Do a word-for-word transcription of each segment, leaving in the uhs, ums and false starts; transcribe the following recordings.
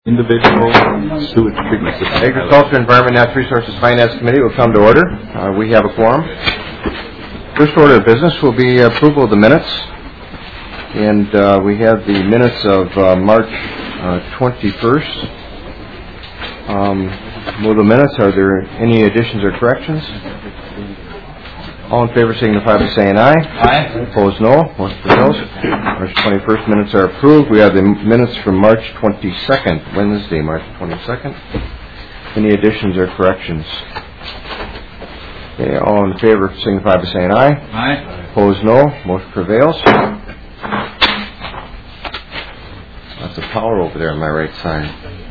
Individual sewage treatment system. Agriculture, Environment, Natural Resources, Finance Committee will come to order. Uh, we have a quorum. First order of business will be approval of the minutes. And uh, we have the minutes of uh, March uh, twenty-first. Um, will the minutes, are there any additions or corrections? All in favor signify by saying aye. Aye. Opposed, no. Motion carries. March twenty-first minutes are approved. We have the minutes from March twenty-second, Wednesday, March twenty-second. Any additions or corrections? Okay, all in favor signify by saying aye. Aye. Opposed, no. Motion prevails. Lots of power over there on my right side.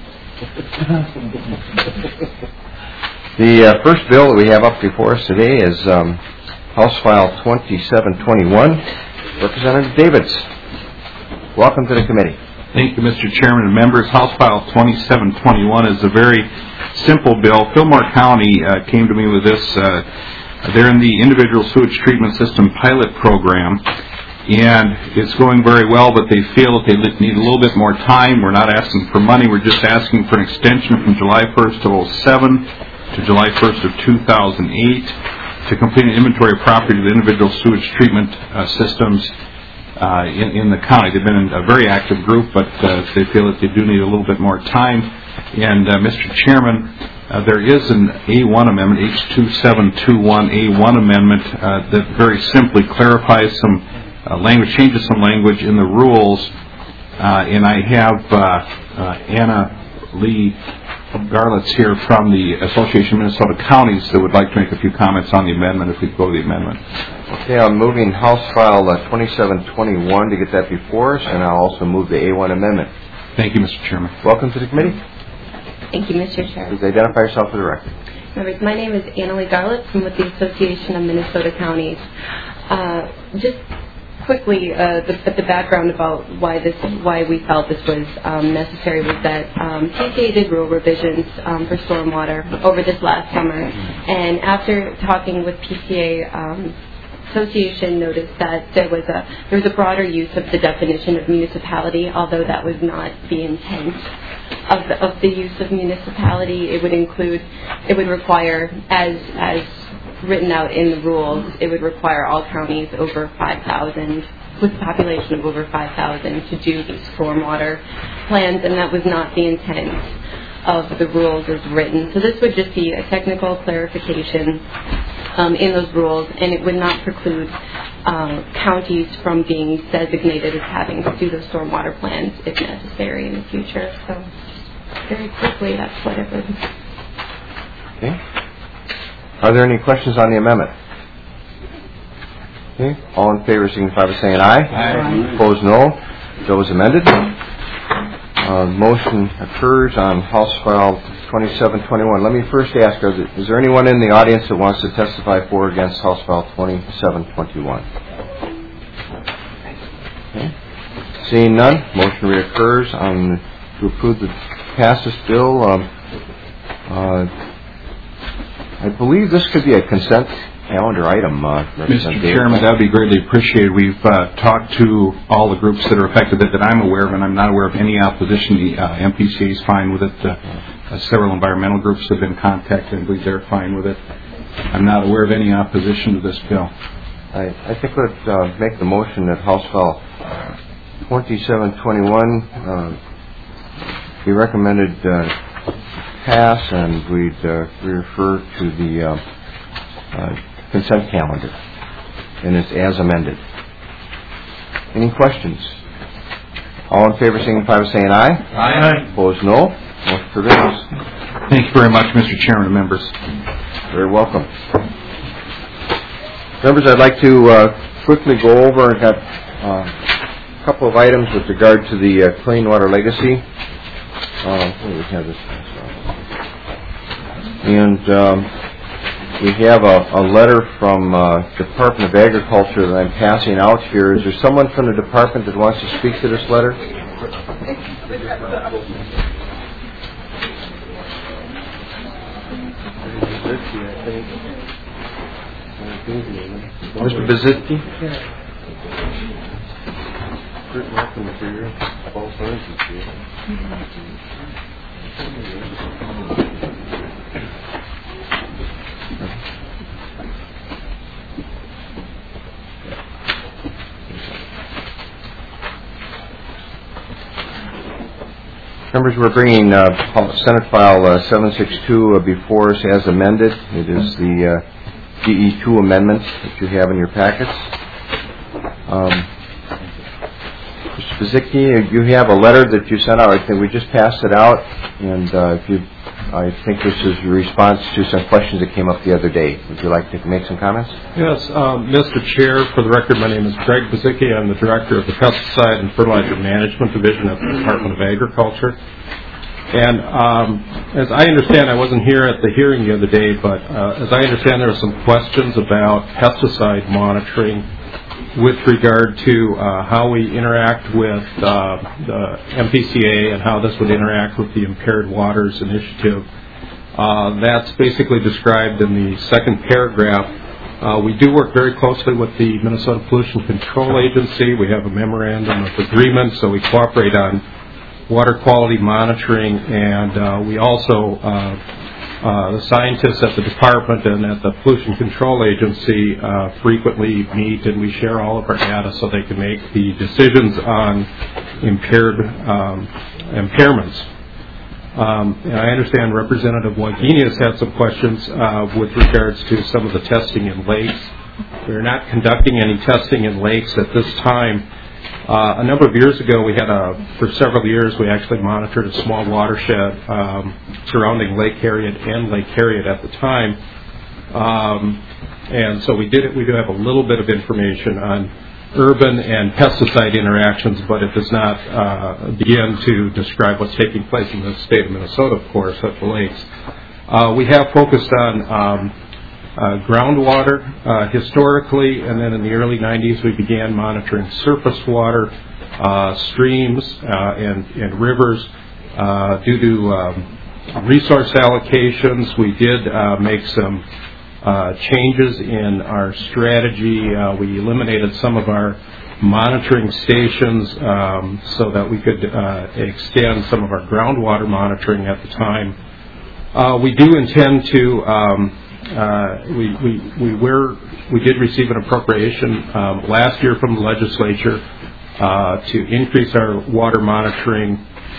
The uh, first bill that we have up before us today is um, House File twenty-seven twenty-one. Representative Davids, welcome to the committee. Thank you, Mister Chairman and members. House File twenty-seven twenty-one is a very simple bill. Fillmore County uh, came to me with this. Uh, they're in the Individual Sewage Treatment System pilot program, and it's going very well, but they feel that they need a little bit more time. We're not asking for money. We're just asking for an extension from July first of oh seven to July first of two thousand eight. To complete an inventory of property of the individual sewage treatment uh, systems uh, in, in the county. They've been in a very active group, but uh, they feel that they do need a little bit more time. And uh, Mister Chairman, uh, there is an A one amendment, H two seven two one A one amendment, uh, that very simply clarifies some uh, language, changes some language in the rules. Uh, and I have uh, uh, Anna Lee Garlitz here from the Association of Minnesota Counties that would like to make a few comments on the amendment, if we go to the amendment. Okay, I'm moving House File uh, twenty-seven twenty-one to get that before us, and I'll also move the A one amendment. Thank you, Mister Chairman. Welcome to the committee. Thank you, Mister Chair. Please identify yourself for the record. Members, my name is Anna Lee Garlitz. I'm with the Association of Minnesota Counties. Uh, just quickly, uh, the, the background about why this, why we felt this was um, necessary was that um, P C A did rule revisions um, for stormwater over this last summer, and after talking with P C A, um, Association noticed that there was a there was a broader use of the definition of municipality, although that was not the intent of the, of the use of municipality. It would include, it would require, as as written out in the rules, it would require all counties over five thousand, with a population of over five thousand, to do these stormwater plans, and that was not the intent of the rules as written. So this would just be a technical clarification um, in those rules, and it would not preclude uh, counties from being designated as having to do those stormwater plans if necessary in the future. So very quickly, that's what it would. Okay. Are there any questions on the amendment? Okay. All in favor signify by saying aye. Aye. Opposed, no. Bill is amended. Uh, motion occurs on House File twenty-seven twenty-one. Let me first ask, is, it, is there anyone in the audience that wants to testify for or against House File twenty-seven twenty-one? Okay. Seeing none, motion reoccurs on to approve the pass this bill. Um, uh, I believe this could be a consent calendar item, uh, Mister Chairman, that would be greatly appreciated. We've uh, talked to all the groups that are affected that, that I'm aware of, and I'm not aware of any opposition. The uh, M P C A is fine with it. Uh, uh, several environmental groups have been contacted, and I believe they're fine with it. I'm not aware of any opposition to this bill. I, I think we'd uh, make the motion that House File twenty-seven twenty-one uh, be recommended uh, pass, and we'd uh, refer to the uh, uh, consent calendar, and it's as amended. Any questions? All in favor signify by saying aye. Aye. Opposed, no. Motion prevails. Thank you very much, Mister Chairman and members. Very welcome. Members, I'd like to uh, quickly go over and got uh, a couple of items with regard to the uh, Clean Water Legacy. Uh, where do we have this? And um, we have a, a letter from uh, Department of Agriculture that I'm passing out here. Is there someone from the department that wants to speak to this letter? Mister Bazitsky? Certain material, false Members, we're bringing uh, Senate File uh, seven sixty-two uh, before us as amended. It is the uh, D E two amendment that you have in your packets. Um, Mister Pazicki, you have a letter that you sent out. I think we just passed it out, and uh, if you, I think this is a response to some questions that came up the other day. Would you like to make some comments? Yes, um, Mister Chair, for the record, my name is Greg Pazicki. I'm the Director of the Pesticide and Fertilizer Management Division at the Department of Agriculture. And um, as I understand, I wasn't here at the hearing the other day, but uh, as I understand, there were some questions about pesticide monitoring with regard to uh, how we interact with uh, the M P C A and how this would interact with the Impaired Waters Initiative. Uh, that's basically described in the second paragraph. Uh, we do work very closely with the Minnesota Pollution Control Agency. We have a memorandum of agreement, so we cooperate on water quality monitoring, and uh, we also uh, Uh, the scientists at the department and at the Pollution Control Agency uh, frequently meet, and we share all of our data so they can make the decisions on impaired um, impairments. Um, and I understand Representative Wagenius had some questions uh, with regards to some of the testing in lakes. We're not conducting any testing in lakes at this time. Uh, a number of years ago, we had a, for several years, we actually monitored a small watershed um, surrounding Lake Harriet and Lake Harriet at the time. Um, and so we did it. We do have a little bit of information on urban and pesticide interactions, but it does not uh, begin to describe what's taking place in the state of Minnesota, of course, at the lakes. Uh, we have focused on um, Uh, groundwater uh, historically, and then in the early nineties we began monitoring surface water, uh, streams, uh, and, and rivers. Uh, due to um, resource allocations, we did uh, make some uh, changes in our strategy. Uh, we eliminated some of our monitoring stations um, so that we could uh, extend some of our groundwater monitoring at the time. Uh, we do intend to um, Uh, we we we were we did receive an appropriation um, last year from the legislature uh, to increase our water monitoring.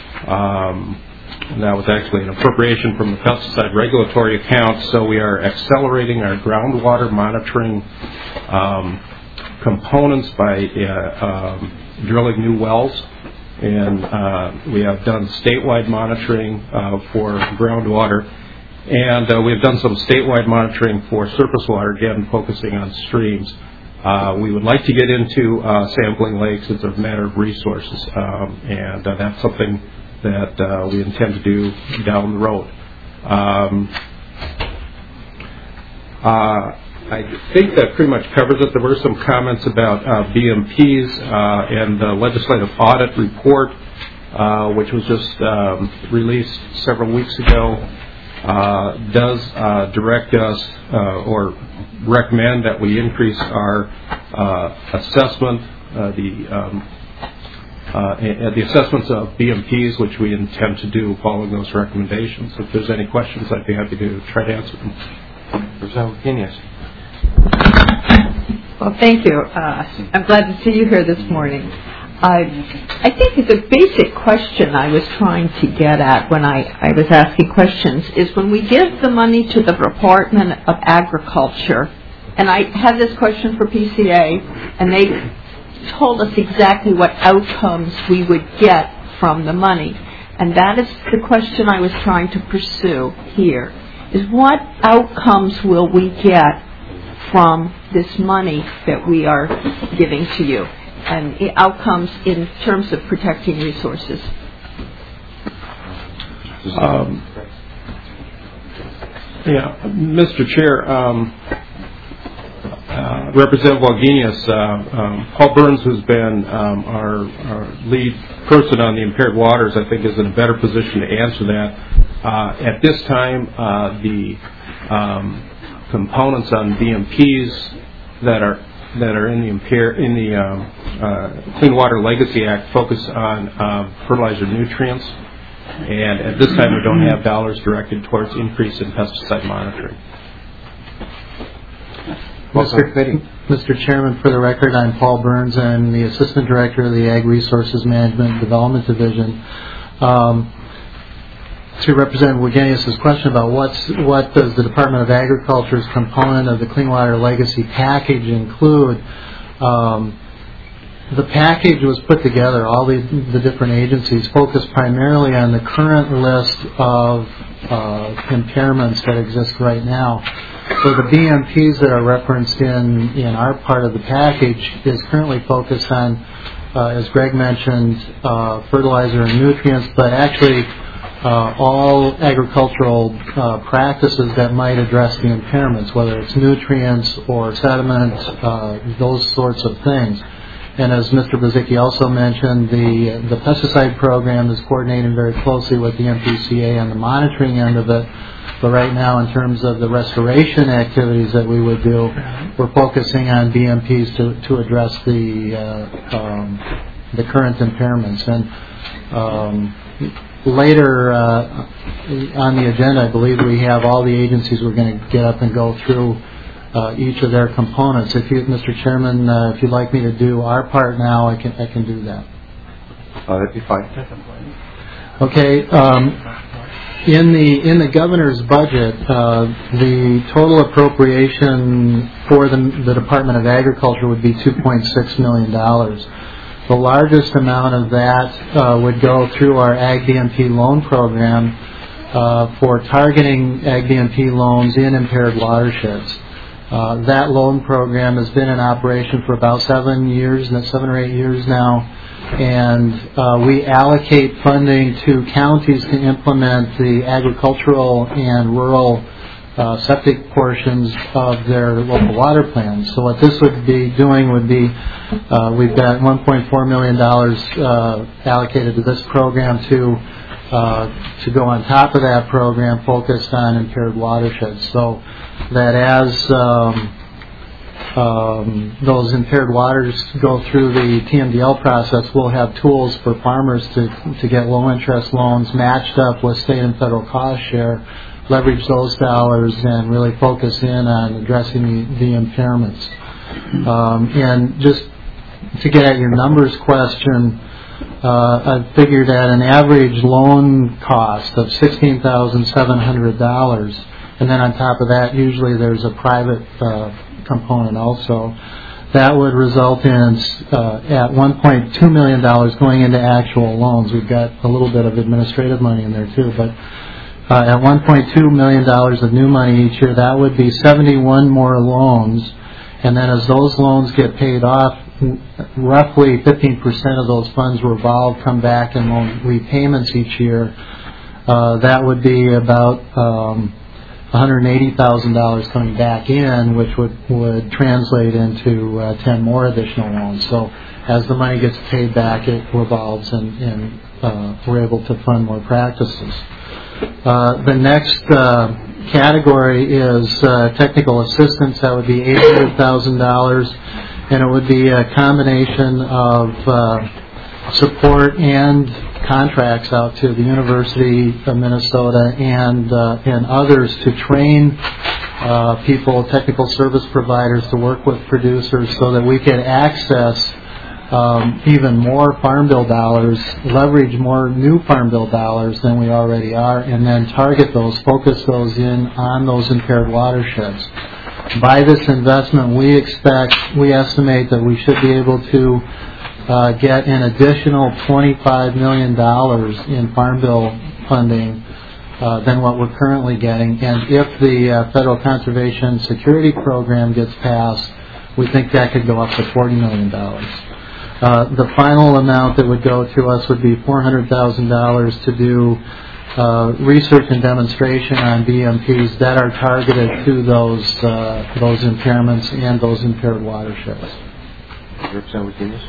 Um, and that was actually an appropriation from the pesticide regulatory account. So we are accelerating our groundwater monitoring um, components by uh, um, drilling new wells, and uh, we have done statewide monitoring uh, for groundwater. And uh, we've done some statewide monitoring for surface water, again, focusing on streams. Uh, we would like to get into uh, sampling lakes. It's a matter of resources, um, and uh, that's something that uh, we intend to do down the road. Um, uh, I think that pretty much covers it. There were some comments about uh, B M Ps uh, and the legislative audit report, uh, which was just um, released several weeks ago. Uh, does uh, direct us uh, or recommend that we increase our uh, assessment, uh, the um, uh, the assessments of B M Ps, which we intend to do following those recommendations. If there's any questions, I'd be happy to try to answer them. Representative Wagenius. Well, thank you. Uh, I'm glad to see you here this morning. I, I think the basic question I was trying to get at when I, I was asking questions is when we give the money to the Department of Agriculture, and I had this question for P C A, and they told us exactly what outcomes we would get from the money. And that is the question I was trying to pursue here, is what outcomes will we get from this money that we are giving to you? And outcomes in terms of protecting resources. Um, yeah, Mister Chair, um, uh, Representative Wagenius, uh, um, Paul Burns, who's been um, our, our lead person on the impaired waters, I think is in a better position to answer that. Uh, at this time, uh, the um, components on B M Ps that are that are in the impair in the um, uh, Clean Water Legacy Act focus on um, fertilizer nutrients, and at this time we don't have dollars directed towards increase in pesticide monitoring. Mister Mister Chairman, for the record, I'm Paul Burns. I'm the Assistant Director of the Ag Resources Management and Development Division. Um, to Representative Wagenius' question about what's, what does the Department of Agriculture's component of the Clean Water Legacy package include, um, the package was put together, all the, the different agencies focused primarily on the current list of uh, impairments that exist right now. So the B M Ps that are referenced in, in our part of the package is currently focused on, uh, as Greg mentioned, uh, fertilizer and nutrients, but actually uh, all agricultural uh, practices that might address the impairments, whether it's nutrients or sediment, uh, those sorts of things. And as Mister Bezicki also mentioned, the the pesticide program is coordinating very closely with the M P C A on the monitoring end of it. But right now, in terms of the restoration activities that we would do, we're focusing on B M Ps to, to address the uh, um, the current impairments. And um, later uh, on the agenda, I believe we have all the agencies we're going to get up and go through uh, each of their components. If you, Mister Chairman, uh, if you'd like me to do our part now, I can I can do that. Uh, that'd be fine. Okay. Um, In the in the governor's budget, uh, the total appropriation for the, the Department of Agriculture would be two point six million dollars. The largest amount of that uh, would go through our Ag B M P loan program uh, for targeting Ag B M P loans in impaired watersheds. Uh, that loan program has been in operation for about seven years, seven or eight years now. And uh, we allocate funding to counties to implement the agricultural and rural uh, septic portions of their local water plans. So what this would be doing would be, uh, we've got one point four million dollars uh, allocated to this program to uh, to go on top of that program focused on impaired watersheds. So that as um, Um, those impaired waters go through the T M D L process, we'll have tools for farmers to to get low interest loans matched up with state and federal cost share, leverage those dollars, and really focus in on addressing the, the impairments. Um, and just to get at your numbers question, uh, I figured at an average loan cost of sixteen thousand seven hundred dollars, and then on top of that, usually there's a private uh, component also. That would result in uh, at one point two million dollars going into actual loans. We've got a little bit of administrative money in there too, but uh, at one point two million dollars of new money each year, that would be seventy-one more loans. And then as those loans get paid off, roughly fifteen percent of those funds revolve, come back in loan repayments each year. Uh, that would be about um, one hundred eighty thousand dollars coming back in, which would, would translate into uh, ten more additional loans. So as the money gets paid back, it revolves and, and uh, we're able to fund more practices. Uh, the next uh, category is uh, technical assistance. That would be eight hundred thousand dollars, and it would be a combination of uh, support and contracts out to the University of Minnesota and uh, and others to train uh, people, technical service providers, to work with producers so that we can access um, even more Farm Bill dollars, leverage more new Farm Bill dollars than we already are, and then target those, focus those in on those impaired watersheds. By this investment, we expect, we estimate that we should be able to Uh, get an additional twenty-five million dollars in Farm Bill funding uh, than what we're currently getting. And if the uh, Federal Conservation Security Program gets passed, we think that could go up to forty million dollars. Uh, the final amount that would go to us would be four hundred thousand dollars to do uh, research and demonstration on B M Ps that are targeted to those uh, those impairments and those impaired watersheds. Representative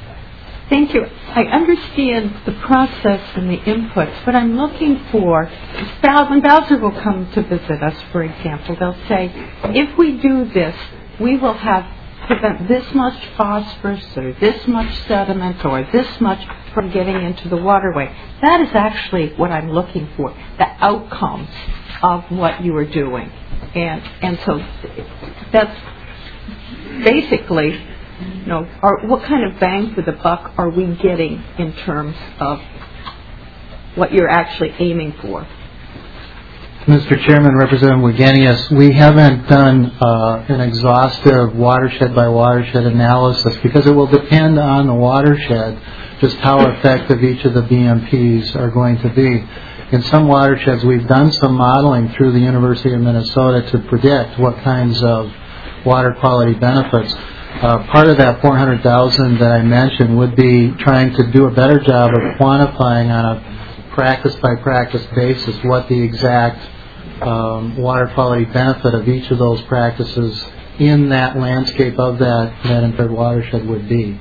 Thank you. I understand the process and the inputs, but I'm looking for, when Bowser will come to visit us, for example, they'll say, if we do this, we will have prevent this much phosphorus or this much sediment or this much from getting into the waterway. That is actually what I'm looking for, the outcomes of what you are doing. And, and so that's basically, you know, are, what kind of bang for the buck are we getting in terms of what you're actually aiming for? Mister Chairman, Representative Wagenius, we haven't done uh, an exhaustive watershed-by-watershed analysis because it will depend on the watershed just how effective each of the B M Ps are going to be. In some watersheds, we've done some modeling through the University of Minnesota to predict what kinds of water quality benefits. Uh, part of that four hundred thousand dollars that I mentioned would be trying to do a better job of quantifying on a practice-by-practice basis what the exact um, water quality benefit of each of those practices in that landscape of that, that impaired watershed would be.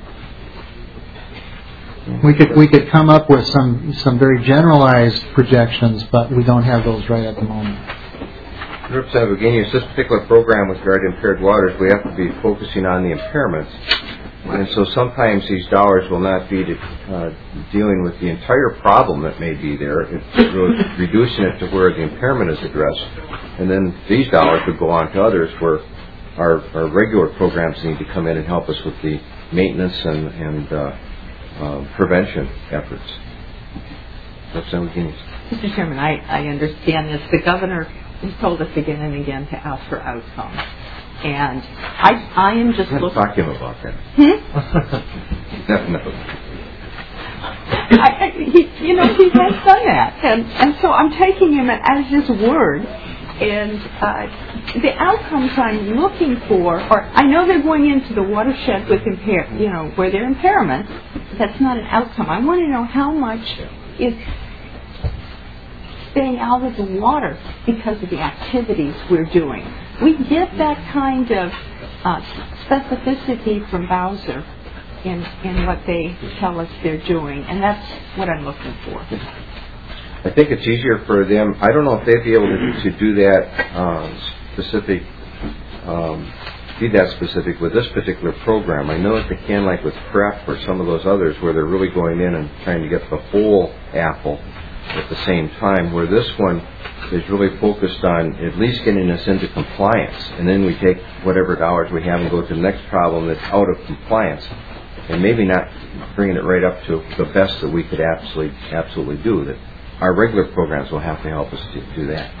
We could we could come up with some some very generalized projections, but we don't have those right at the moment. Representative Wagenius, this particular program with regard to impaired waters, we have to be focusing on the impairments. And so sometimes these dollars will not be to, uh, dealing with the entire problem that may be there. It's really reducing it to where the impairment is addressed. And then these dollars would go on to others where our, our regular programs need to come in and help us with the maintenance and, and uh, uh, prevention efforts. Representative Wagenius. Mister Chairman, I, I understand this. The governor has told us again and again to ask for outcomes. And I, I am just Let's looking... talk to him about that. Hmm? Definitely. I, I, he, you know, he has done that. And, and so I'm taking him as his word. And uh, the outcomes I'm looking for, or I know they're going into the watershed with impair, you know, where there are impairments. That's not an outcome. I want to know how much is staying out of the water because of the activities we're doing. We get that kind of uh, specificity from Bowser in, in what they tell us they're doing, and that's what I'm looking for. I think it's easier for them. I don't know if they'd be able to, to do that uh, specific, um, be that specific with this particular program. I know that they can, like with PrEP or some of those others, where they're really going in and trying to get the whole apple at the same time, where this one is really focused on at least getting us into compliance, and then we take whatever dollars we have and go to the next problem that's out of compliance, and maybe not bringing it right up to the best that we could absolutely absolutely do. That our regular programs will have to help us to do that.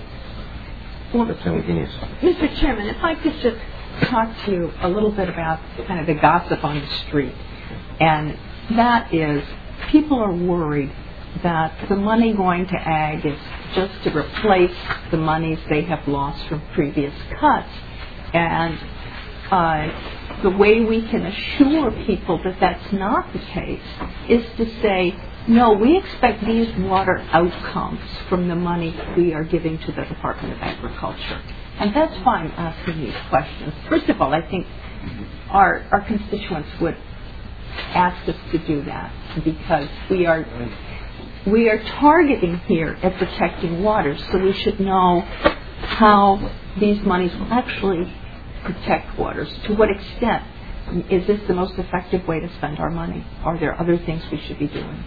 Well, Mister Chairman, if I could just talk to you a little bit about kind of the gossip on the street, and that is people are worried that the money going to ag is just to replace the monies they have lost from previous cuts. And uh, the way we can assure people that that's not the case is to say, no, we expect these water outcomes from the money we are giving to the Department of Agriculture. And that's why I'm asking these questions. First of all, I think our, our constituents would ask us to do that because we are we are targeting here at protecting waters, so we should know how these monies will actually protect waters. To what extent is this the most effective way to spend our money? Are there other things we should be doing?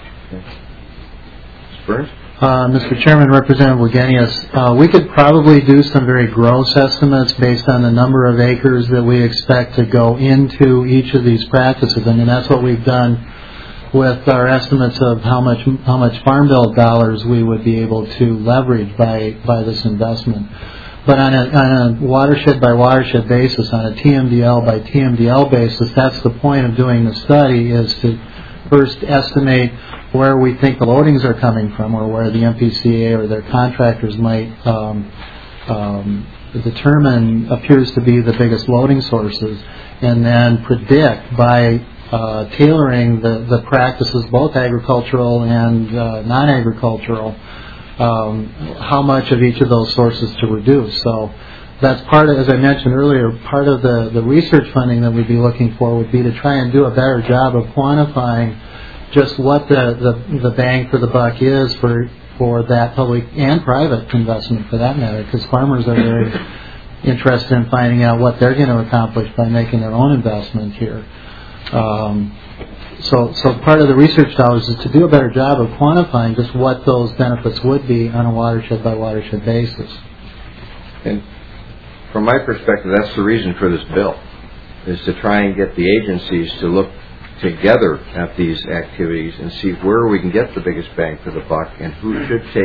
Burns? Uh, Mister Chairman, Representative Wagenius, uh, we could probably do some very gross estimates based on the number of acres that we expect to go into each of these practices. I mean, that's what we've done with our estimates of how much how much farm bill dollars we would be able to leverage by, by this investment. But on a, on a watershed by watershed basis, on a T M D L by T M D L basis, that's the point of doing the study, is to first estimate where we think the loadings are coming from, or where the M P C A or their contractors might um, um, determine appears to be the biggest loading sources, and then predict by uh, tailoring the, the practices, both agricultural and uh, non-agricultural, um, how much of each of those sources to reduce. So that's part of, as I mentioned earlier, part of the, the research funding that we'd be looking for would be to try and do a better job of quantifying just what the, the, the bang for the buck is for for that public and private investment, for that matter, because farmers are very interested in finding out what they're going to accomplish by making their own investment here. Um, so, so part of the research dollars is to do a better job of quantifying just what those benefits would be on a watershed by watershed basis. And from my perspective, that's the reason for this bill, is to try and get the agencies to look together at these activities and see where we can get the biggest bang for the buck and who should take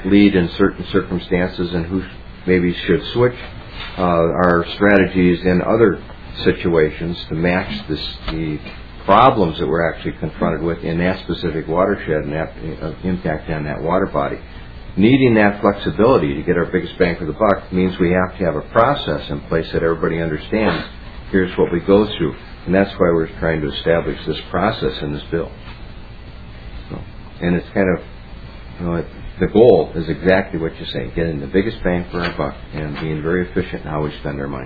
lead in certain circumstances and who maybe should switch, uh, our strategies in other situations to match this, the problems that we're actually confronted with in that specific watershed and that uh, impact on that water body. Needing that flexibility to get our biggest bang for the buck means we have to have a process in place that everybody understands. Here's what we go through. And that's why we're trying to establish this process in this bill. So, and it's kind of, you know, it, the goal is exactly what you're saying, getting the biggest bang for our buck and being very efficient in how we spend our money.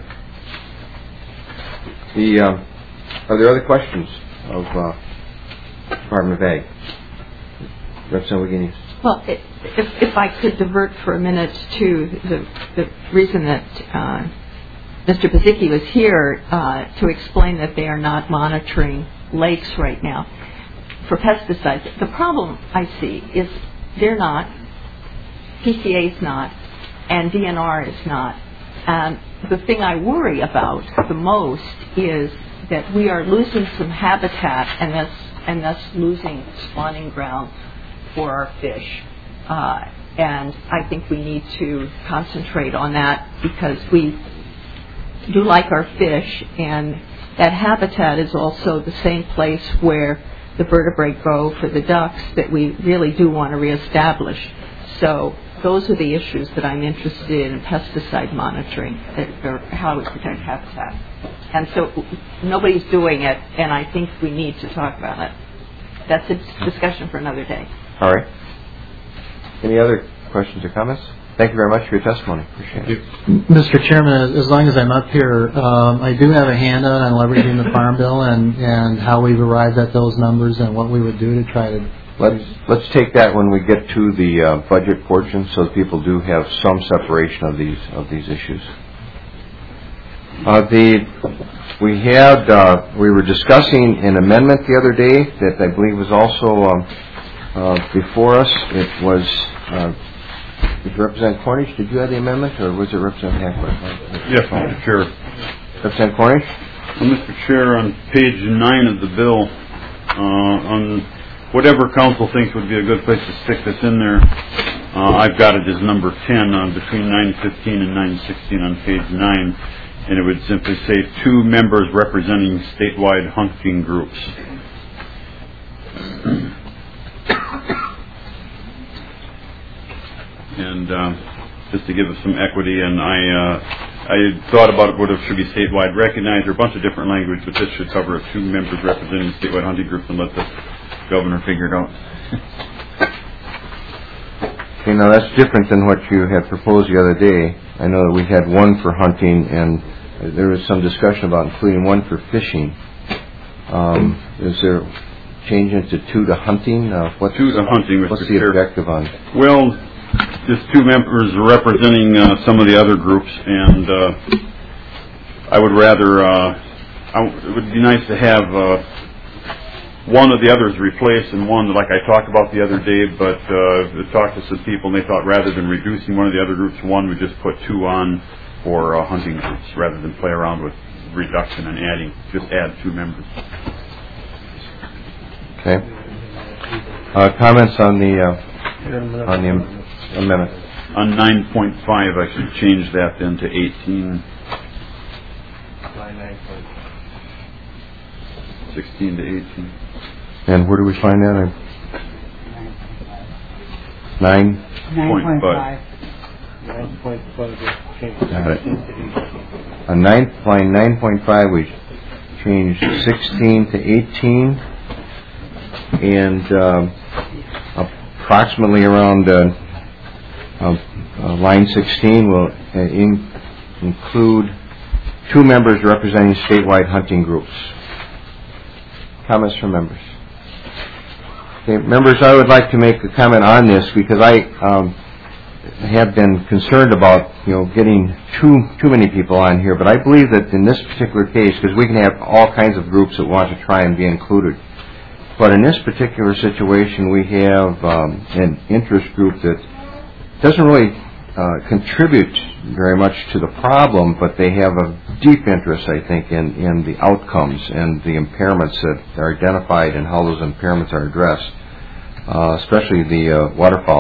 The, uh, are there other questions of uh, Department of Ag? Representative Guinness. Well, if, if I could divert for a minute to the, the reason that uh, Mister Pazicki was here uh, to explain that they are not monitoring lakes right now for pesticides. The problem I see is they're not, P C A is not, and D N R is not. And the thing I worry about the most is that we are losing some habitat and thus, and thus losing spawning ground for our fish. Uh, and I think we need to concentrate on that because we do like our fish, and that habitat is also the same place where the vertebrae grow for the ducks that we really do want to reestablish. So those are the issues that I'm interested in, pesticide monitoring, or how we protect habitat. And so nobody's doing it, and I think we need to talk about it. That's a discussion for another day. All right. Any other questions or comments? Thank you very much for your testimony. Appreciate it. Mister Chairman, as long as I'm up here, um, I do have a handout on leveraging the Farm Bill and, and how we've arrived at those numbers and what we would do to try to... Let's, let's take that when we get to the uh, budget portion so that people do have some separation of these, of these issues. Uh, the, we had, uh, we were discussing an amendment the other day that I believe was also um, uh, before us. It was... Uh, Representative Cornish, did you have the amendment, or was it Representative Hackler? Yes, Mister Chair. Representative Cornish? Well, Mister Chair, on page nine of the bill, uh, on whatever council thinks would be a good place to stick this in there, uh, I've got it as number ten on between nine fifteen and nine sixteen on page nine, and it would simply say two members representing statewide hunting groups. And um, just to give us some equity, and I uh, I thought about it, whether it should be statewide recognized or a bunch of different language, but this should cover two members representing statewide hunting groups and let the governor figure it out. Okay, now that's different than what you had proposed the other day. I know that we had one for hunting, and there was some discussion about including one for fishing. Um, is there changing to two to hunting? Uh, what's, two to hunting, Mister What's the Chair. objective on? Well, just two members representing uh, some of the other groups, and uh, I would rather, uh, I w- it would be nice to have uh, one of the others replaced and one, like I talked about the other day, but uh, I talked to some people and they thought rather than reducing one of the other groups to one, we just put two on for uh, hunting groups rather than play around with reduction and adding, just add two members. Okay. Uh, comments on the, uh, on the amendment? On nine point five, I should change that then to eighteen. sixteen to eighteen. And where do we find that? On nine? Point five. nine point five. Got it. On nine, line nine point five, we changed sixteen to eighteen, and um, approximately around uh, uh, uh, line sixteen will uh, in, include two members representing statewide hunting groups. Comments from members? Okay, members, I would like to make a comment on this because I um, have been concerned about, you know, getting too too many people on here. But I believe that in this particular case, because we can have all kinds of groups that want to try and be included, but in this particular situation, we have um, an interest group that doesn't really uh, contribute very much to the problem, but they have a deep interest, I think, in, in the outcomes and the impairments that are identified and how those impairments are addressed, uh, especially the uh, waterfowl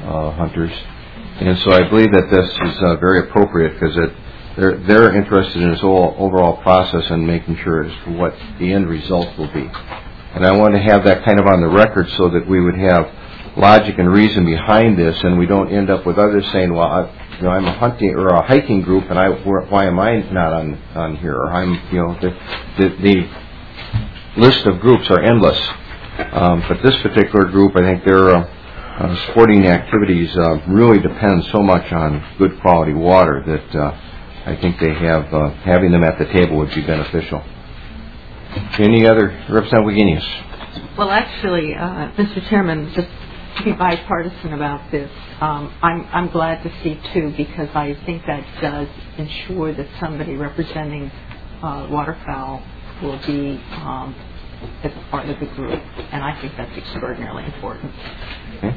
uh, hunters. And so I believe that this is uh, very appropriate because it, they're, they're interested in this whole overall process and making sure as to what the end result will be. And I want to have that kind of on the record so that we would have logic and reason behind this, and we don't end up with others saying, well, I, you know, I'm a hunting or a hiking group, and I, why am I not on, on here? Or I'm, you know, the, the, the list of groups are endless. Um, but this particular group, I think their uh, uh, sporting activities uh, really depend so much on good quality water that uh, I think they have uh, having them at the table would be beneficial. Any other, Representative Wagenius? Well, actually, uh, Mister Chairman, just to be bipartisan about this, um, I'm, I'm glad to see, too, because I think that does ensure that somebody representing uh, waterfowl will be um, as a part of the group, and I think that's extraordinarily important. Okay.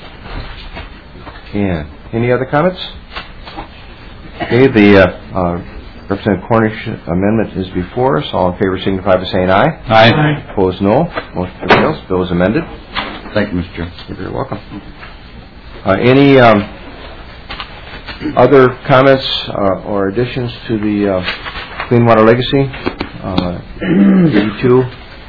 Yeah. Any other comments? Okay, the uh, uh, Representative Cornish amendment is before us. All in favor signify by saying aye. Aye. Aye. Opposed, no. Motion prevails. Bill is amended. Thank you, Mister Chair. You're very welcome. Uh, any um, other comments uh, or additions to the uh, Clean Water Legacy? Uh, eighty-two.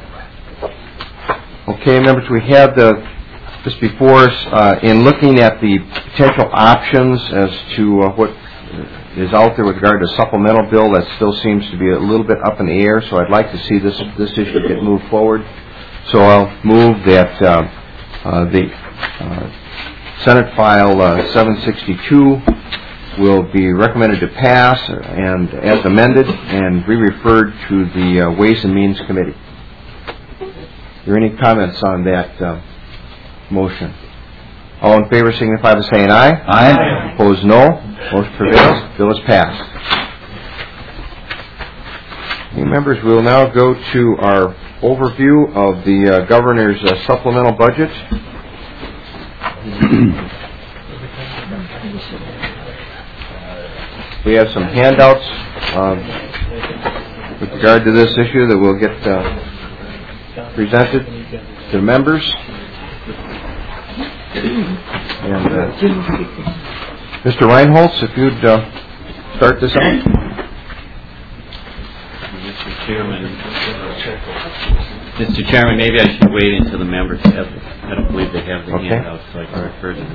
Okay, members, we have the this before us uh, in looking at the potential options as to uh, what is out there with regard to supplemental bill. That still seems to be a little bit up in the air, so I'd like to see this this issue get moved forward. So I'll move that uh, uh, the uh, Senate File uh, seven sixty-two will be recommended to pass and as amended and re-referred to the uh, Ways and Means Committee. Are there any comments on that uh, motion? All in favor signify by saying aye. Aye. Opposed, no. Motion prevails. Bill is passed. Okay, members, we will now go to our overview of the uh, Governor's uh, supplemental budget. We have some handouts um, with regard to this issue that will get uh, presented to members. And uh, Mister Reinholz, if you'd uh, start this out. Mister Chairman, Mister Chairman, maybe I should wait until the members have. I don't believe they have the okay. handouts, so I can refer to them.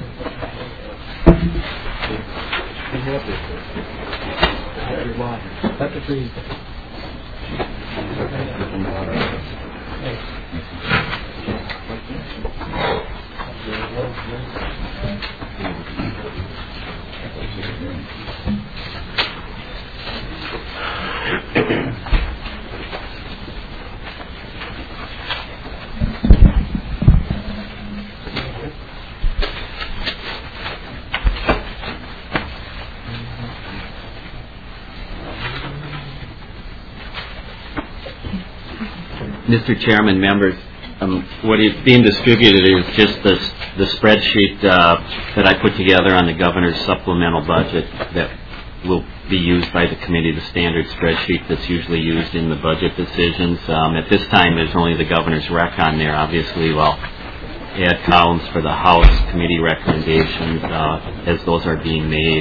Mister Chairman, members, um, what is being distributed is just the, the spreadsheet uh, that I put together on the Governor's supplemental budget that will be used by the committee, the standard spreadsheet that's usually used in the budget decisions. Um, at this time, there's only the Governor's rec on there. Obviously, well, add columns for the House committee recommendations uh, as those are being made.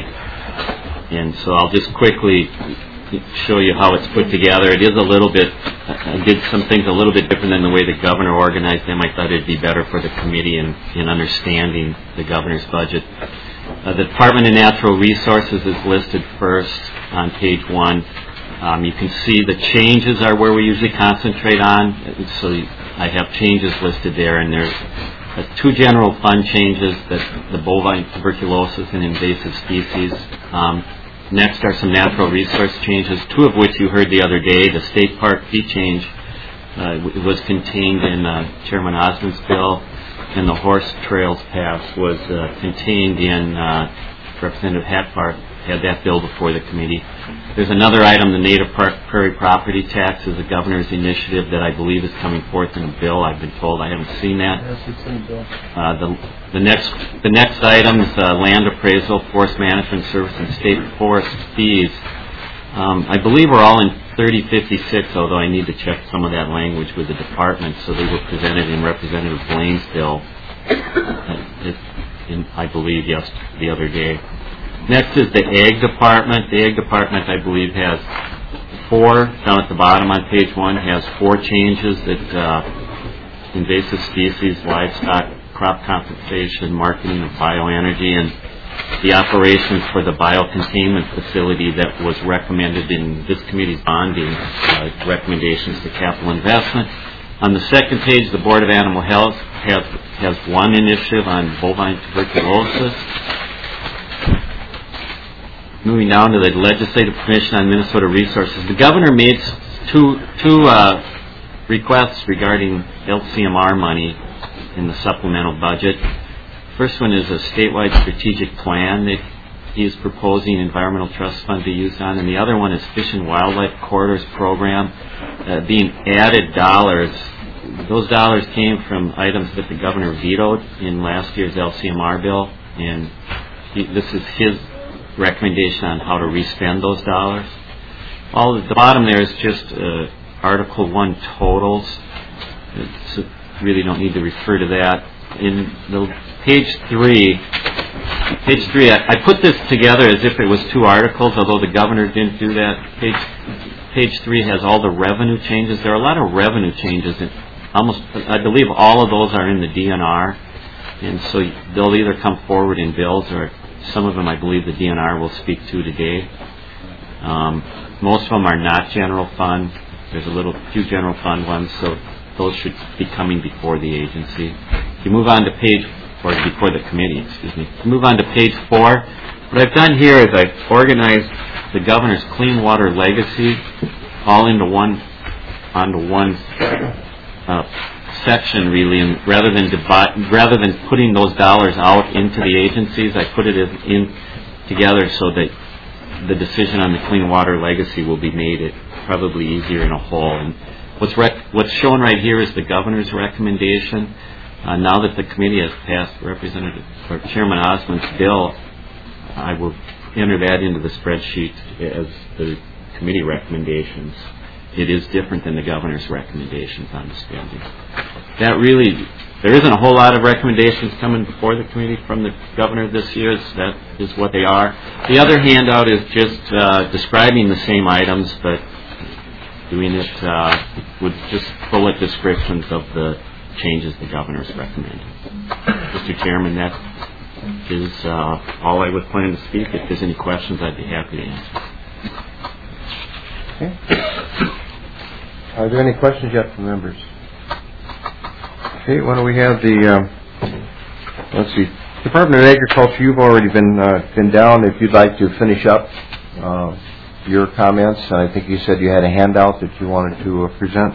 And so I'll just quickly show you how it's put together. It is a little bit, I did some things a little bit different than the way the Governor organized them. I thought it'd be better for the committee in, in understanding the Governor's budget. Uh, the Department of Natural Resources is listed first on page one. Um, you can see the changes are where we usually concentrate on. So I have changes listed there, and there's uh, two general fund changes, that the bovine tuberculosis and invasive species. Um, Next are some natural resource changes, two of which you heard the other day. The state park fee change uh, was contained in uh, Chairman Osmond's bill, and the horse trails pass was uh, contained in uh, Representative Hackbarth had that bill before the committee. There's another item, the Native Prairie Property Tax, is a Governor's initiative that I believe is coming forth in a bill. I've been told. I haven't seen that. Yes, it's in the bill. Uh, the, the next the next item is uh, land appraisal, forest management service, and state forest fees. Um, I believe we're all in thirty fifty-six, although I need to check some of that language with the department. So they were presented in Representative Blaine's bill. Uh, it, in, I believe, yes, the other day. Next is the Ag Department. The Ag Department, I believe, has four, down at the bottom on page one, has four changes that uh, invasive species, livestock, crop compensation, marketing of bioenergy, and the operations for the biocontainment facility that was recommended in this committee's bonding uh, recommendations to capital investment. On the second page, the Board of Animal Health has, has one initiative on bovine tuberculosis. Moving down to the Legislative Commission on Minnesota Resources. The governor made two, two uh, requests regarding L C M R money in the supplemental budget. First one is a statewide strategic plan that he is proposing Environmental Trust Fund to use on, and the other one is Fish and Wildlife Corridors Program, uh, being added dollars. Those dollars came from items that the governor vetoed in last year's L C M R bill, and he, this is his recommendation on how to respend those dollars. All at the bottom there is just uh, Article one totals. So really don't need to refer to that. In the page three, page three, I, I put this together as if it was two articles, although the governor didn't do that. Page page three has all the revenue changes. There are a lot of revenue changes. In almost, I believe, all of those are in the D N R, and so they'll either come forward in bills or some of them, I believe, the D N R will speak to today. Um, most of them are not general fund. There's a little few general fund ones, so those should be coming before the agency. If you move on to page, or before the committee, excuse me. If you move on to page four, what I've done here is I've organized the governor's clean water legacy all into one, onto one uh, section, really, and rather than divide, rather than putting those dollars out into the agencies, I put it in, in together so that the decision on the clean water legacy will be made it probably easier in a whole. And what's rec- what's shown right here is the governor's recommendation. Uh, now that the committee has passed Representative or Chairman Osmond's bill, I will enter that into the spreadsheet as the committee recommendations. It is different than the governor's recommendations on the spending. That really, there isn't a whole lot of recommendations coming before the committee from the governor this year. That is what they are. The other handout is just uh, describing the same items, but doing it uh, with just bullet descriptions of the changes the governor's recommended. Mister Chairman, that is uh, all I was planning to speak. If there's any questions, I'd be happy to answer. Okay. Are there any questions yet from members? Okay, why don't we have the, um, let's see, Department of Agriculture, you've already been uh, been down. If you'd like to finish up uh, your comments, I think you said you had a handout that you wanted to uh, present.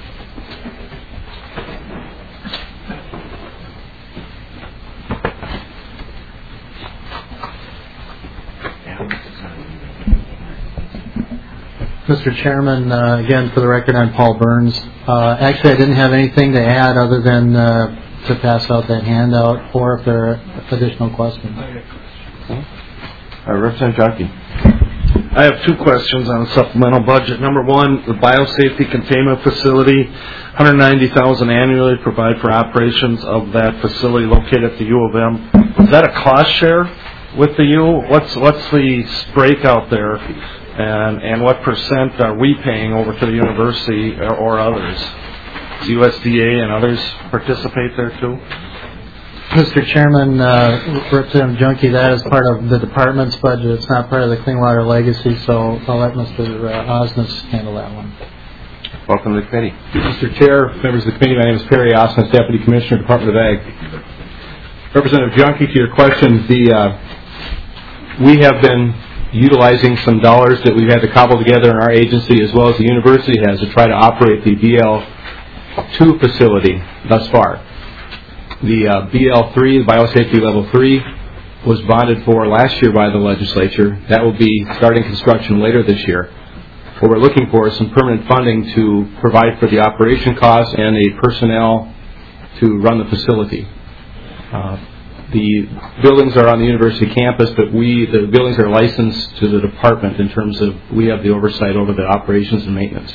Mister Chairman, uh, again, for the record, I'm Paul Burns. Uh, actually, I didn't have anything to add other than uh, to pass out that handout, or if there are additional questions. Okay. Uh, Representative Junkie. I have two questions on the supplemental budget. Number one, the biosafety containment facility, one hundred ninety thousand dollars annually provide for operations of that facility located at the U of M. Is that a cost share with the U? What's what's the breakout there? And, and what percent are we paying over to the university or, or others? Does U S D A and others participate there too? Mister Chairman, uh, Representative Junkie, that is part of the department's budget. It's not part of the Clean Water Legacy, so I'll let Mister Osnes handle that one. Welcome to the committee. Mister Chair, members of the committee, my name is Perry Osnes, Deputy Commissioner, Department of Ag. Representative Junkie, to your question, the uh, we have been utilizing some dollars that we've had to cobble together in our agency, as well as the university has, to try to operate the B L two facility thus far. The uh, B L three, the Biosafety Level three, was bonded for last year by the legislature. That will be starting construction later this year. What we're looking for is some permanent funding to provide for the operation costs and the personnel to run the facility. Uh, The buildings are on the university campus, but we, the buildings are licensed to the department in terms of we have the oversight over the operations and maintenance.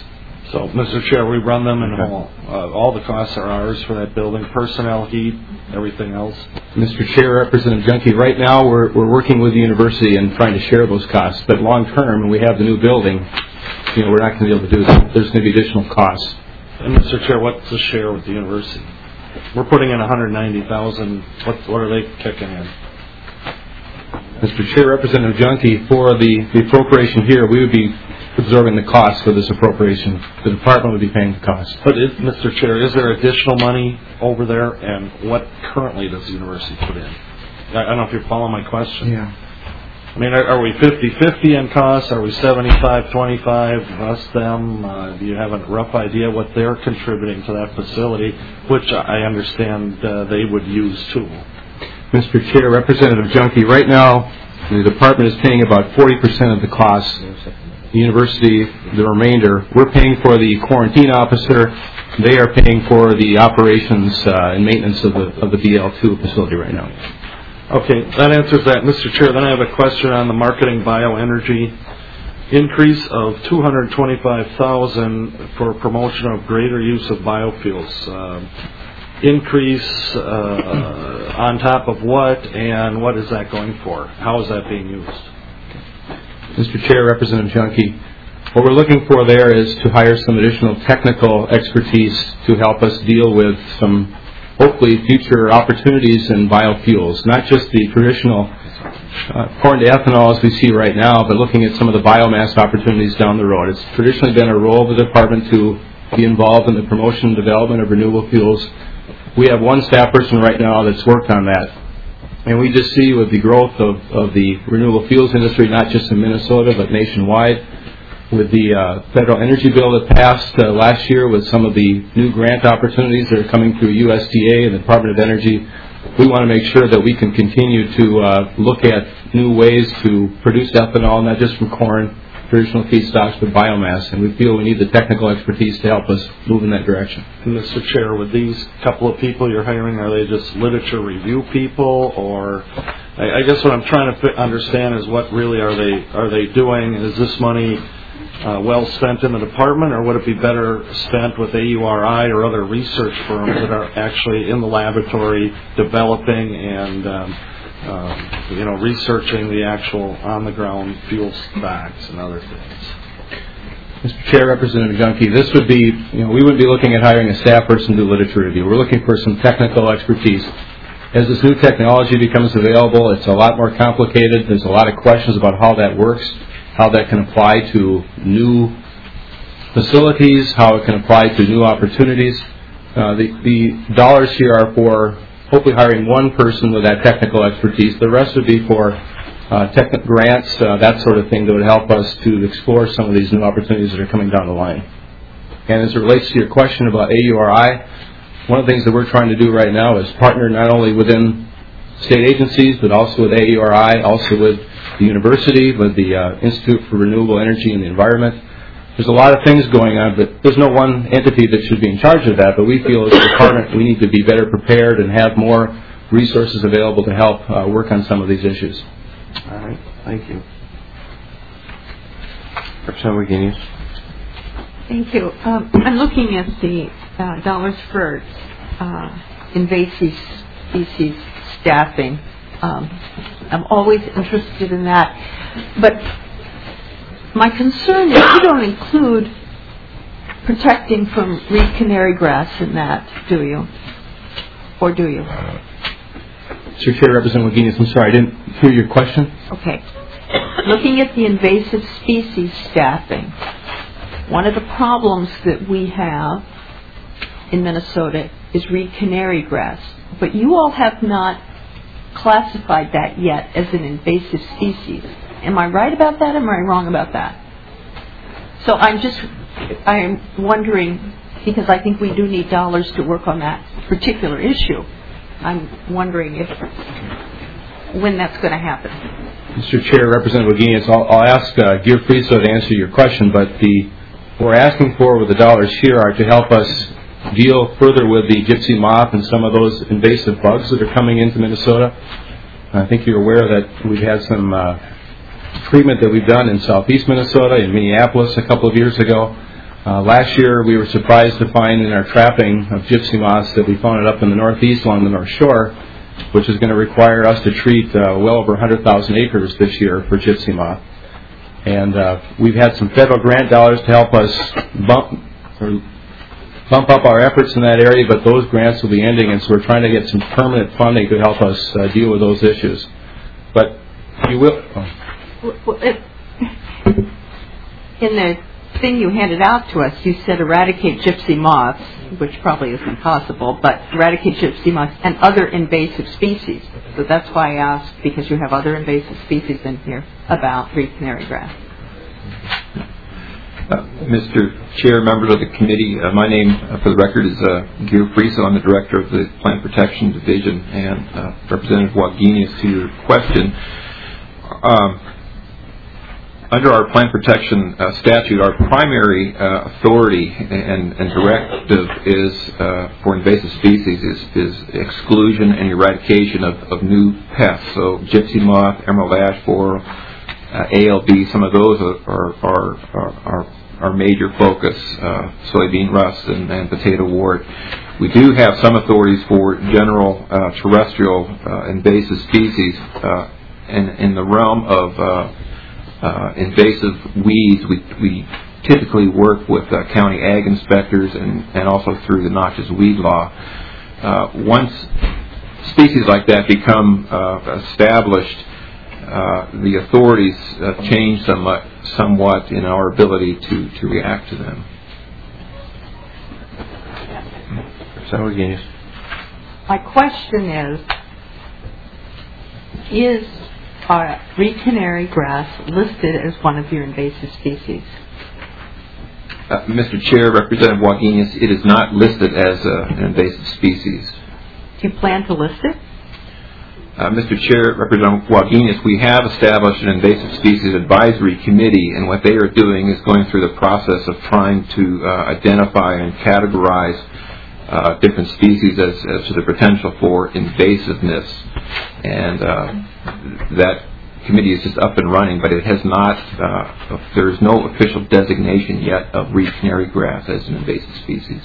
So, Mister Chair, we run them in whole. Uh, all the costs are ours for that building, personnel, heat, everything else. Mister Chair, Representative Junkie, right now we're, we're working with the university and trying to share those costs, but long term, when we have the new building, you know, we're not going to be able to do that. There's going to be additional costs. And Mister Chair, what's the share with the university? We're putting in one hundred ninety thousand dollars. What, what are they kicking in? Mister Chair, Representative Junkie, for the, the appropriation here, we would be absorbing the cost for this appropriation. The department would be paying the cost. But, is, Mister Chair, is there additional money over there, and what currently does the university put in? I, I don't know if you're following my question. Yeah. I mean, are, are we fifty-fifty in costs? Are we seventy-five twenty-five, us, them? Uh, do you have a rough idea what they're contributing to that facility, which I understand uh, they would use too? Mister Chair, Representative Junkie, right now the department is paying about forty percent of the costs. The university, the remainder. We're paying for the quarantine officer. They are paying for the operations uh, and maintenance of the of the B L two facility right now. Okay, that answers that, Mister Chair. Then I have a question on the marketing bioenergy increase of two hundred twenty-five thousand dollars for promotion of greater use of biofuels. Uh, increase uh, on top of what, and what is that going for? How is that being used? Mister Chair, Representative Junkie, what we're looking for there is to hire some additional technical expertise to help us deal with some, hopefully, future opportunities in biofuels, not just the traditional uh, corn to ethanol as we see right now, but looking at some of the biomass opportunities down the road. It's traditionally been a role of the department to be involved in the promotion and development of renewable fuels. We have one staff person right now that's worked on that. And we just see with the growth of, of the renewable fuels industry, not just in Minnesota, but nationwide, with the uh, federal energy bill that passed uh, last year, with some of the new grant opportunities that are coming through U S D A and the Department of Energy, we want to make sure that we can continue to uh, look at new ways to produce ethanol, not just from corn, traditional feedstocks, but biomass. And we feel we need the technical expertise to help us move in that direction. And Mister Chair, with these couple of people you're hiring, are they just literature review people, or I, I guess what I'm trying to fi- understand is what really are they are they doing? Is this money uh, well spent in the department, or would it be better spent with A U R I or other research firms that are actually in the laboratory developing and um, uh, you know researching the actual on-the-ground fuel stocks and other things? Mister Chair, Representative Junkie, this would be, you know, we wouldn't be looking at hiring a staff person to do literature review. We're looking for some technical expertise. As this new technology becomes available, it's a lot more complicated. There's a lot of questions about how that works, how that can apply to new facilities, how it can apply to new opportunities. Uh, the, the dollars here are for hopefully hiring one person with that technical expertise. The rest would be for Uh, technical grants, uh, that sort of thing that would help us to explore some of these new opportunities that are coming down the line. And as it relates to your question about A U R I, one of the things that we're trying to do right now is partner not only within state agencies, but also with A U R I, also with the university, with the uh, Institute for Renewable Energy and the Environment. There's a lot of things going on, but there's no one entity that should be in charge of that. But we feel as a department we need to be better prepared and have more resources available to help uh, work on some of these issues. All right, thank you. Representative Guinness. Thank you. Um, I'm looking at the uh, dollars for uh, invasive species staffing. Um, I'm always interested in that. But my concern is you don't include protecting from reed canary grass in that, do you? Or do you? Mister Chair, Representative McGuinness, I'm sorry, I didn't hear your question. Okay. Looking at the invasive species staffing, one of the problems that we have in Minnesota is reed canary grass. But you all have not classified that yet as an invasive species. Am I right about that, or am I wrong about that? So I'm just, I'm wondering, because I think we do need dollars to work on that particular issue. I'm wondering if when that's going to happen. Mister Chair, Representative McGuinness, I'll, I'll ask uh, Gear Friso to answer your question, but the what we're asking for with the dollars here are to help us deal further with the gypsy moth and some of those invasive bugs that are coming into Minnesota. I think you're aware that we've had some uh, treatment that we've done in southeast Minnesota, in Minneapolis a couple of years ago. Uh, last year, we were surprised to find in our trapping of gypsy moths that we found it up in the northeast along the North Shore, which is going to require us to treat uh, well over one hundred thousand acres this year for gypsy moth. And uh, we've had some federal grant dollars to help us bump or bump up our efforts in that area, but those grants will be ending, and so we're trying to get some permanent funding to help us uh, deal with those issues. But you will... Oh. Well, it, in the thing you handed out to us, you said eradicate gypsy moths, which probably isn't possible, but eradicate gypsy moths and other invasive species. So that's why I asked, because you have other invasive species in here, about reed canary grass. Uh, Mister Chair, members of the committee, uh, my name, uh, for the record, is uh, Gil Friso. I'm the director of the Plant Protection Division, and uh, Representative Wagenius, to your question. Um, Under our plant protection uh, statute, our primary uh, authority and, and directive is uh, for invasive species is, is exclusion and eradication of, of new pests. So gypsy moth, emerald ash borer, uh, A L B, some of those are are are, are our major focus. Uh, soybean rust and, and potato wart. We do have some authorities for general uh, terrestrial uh, invasive species uh, in in the realm of uh, Uh, invasive weeds. We, we typically work with uh, county ag inspectors and, and also through the noxious weed law. Uh, once species like that become uh, established, uh, the authorities uh, change somewhat, somewhat in our ability to, to react to them. My question is, is Uh, reed canary grass listed as one of your invasive species? Uh, Mister Chair, Representative Wagenius, it is not listed as uh, an invasive species. Do you plan to list it? Uh, Mister Chair, Representative Wagenius, we have established an invasive species advisory committee, and what they are doing is going through the process of trying to uh, identify and categorize uh, different species as, as to the potential for invasiveness. And uh, that committee is just up and running, but it has not, uh, there is no official designation yet of reed canary grass as an invasive species.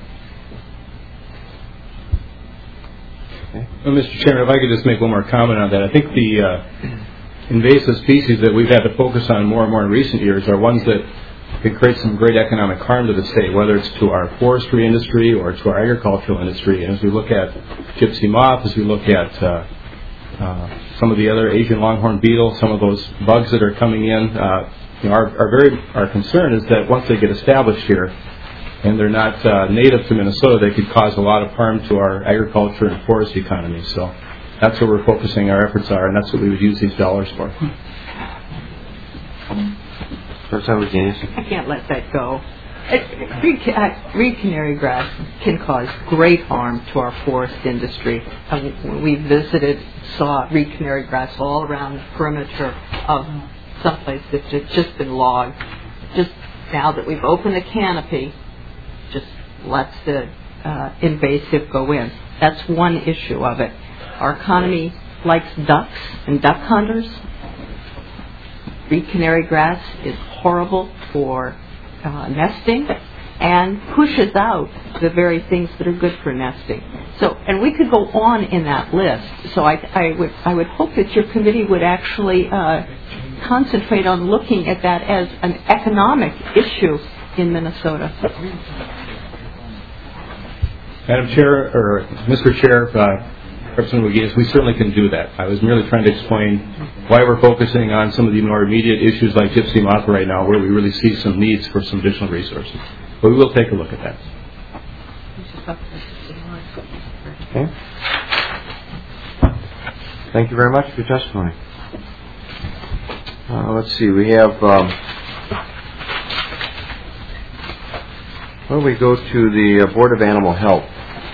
Okay. Well, Mister Chairman, if I could just make one more comment on that. I think the uh, invasive species that we've had to focus on more and more in recent years are ones that can create some great economic harm to the state, whether it's to our forestry industry or to our agricultural industry. And as we look at gypsy moth, as we look at uh, Uh, some of the other Asian longhorn beetle, some of those bugs that are coming in. Uh, you know, our, our very our concern is that once they get established here, and they're not uh, native to Minnesota, they could cause a lot of harm to our agriculture and forest economy. So that's where we're focusing our efforts are, and that's what we would use these dollars for. I can't let that go. Reed, uh, reed canary grass can cause great harm to our forest industry. Uh, when we visited, saw reed canary grass all around the perimeter of some places that have just been logged. Just now that we've opened the canopy, just lets the uh, invasive go in. That's one issue of it. Our economy likes ducks and duck hunters. Reed canary grass is horrible for Uh, nesting and pushes out the very things that are good for nesting. So, and we could go on in that list. So I, I would I would hope that your committee would actually uh, concentrate on looking at that as an economic issue in Minnesota. Madam Chair, or Mister Chair, uh, Representative Wagenius, we certainly can do that. I was merely trying to explain why we're focusing on some of the more immediate issues like gypsy moth right now, where we really see some needs for some additional resources. But we will take a look at that. Okay. Thank you very much for your testimony. Uh, let's see, we have, um, well, we go to the uh, Board of Animal Health.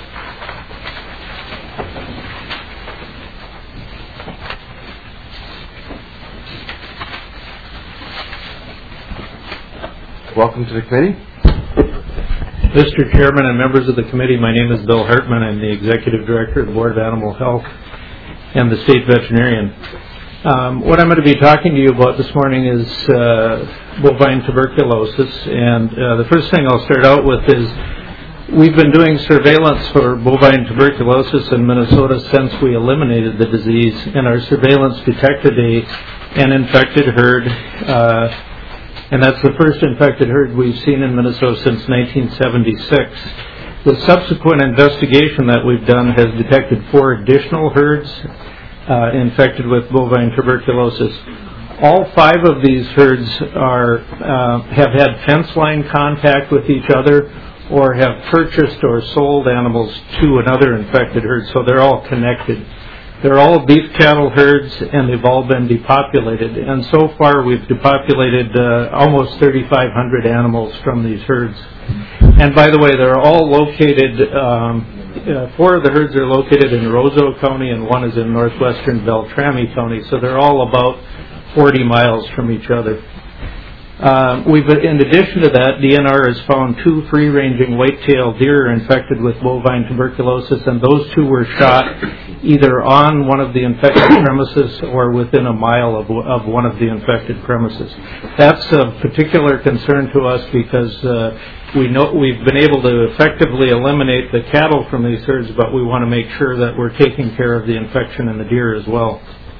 Welcome to the committee. Mister Chairman and members of the committee, my name is Bill Hartman. I'm the Executive Director of the Board of Animal Health and the State Veterinarian. Um, what I'm going to be talking to you about this morning is uh, bovine tuberculosis, and uh, the first thing I'll start out with is we've been doing surveillance for bovine tuberculosis in Minnesota since we eliminated the disease, and our surveillance detected a, an infected herd, uh, and that's the first infected herd we've seen in Minnesota since nineteen seventy-six. The subsequent investigation that we've done has detected four additional herds Uh, infected with bovine tuberculosis. All five of these herds are uh, have had fence line contact with each other or have purchased or sold animals to another infected herd, so they're all connected. They're all beef cattle herds, and they've all been depopulated. And so far, we've depopulated uh, almost thirty-five hundred animals from these herds. And by the way, they're all located um, Uh, four of the herds are located in Roseau County, and one is in northwestern Beltrami County, so they're all about forty miles from each other. Uh, we've, in addition to that, D N R has found two free-ranging white-tailed deer infected with bovine tuberculosis, and those two were shot either on one of the infected premises or within a mile of, of one of the infected premises. That's of particular concern to us because uh, we know we've been able to effectively eliminate the cattle from these herds, but we want to make sure that we're taking care of the infection in the deer as well.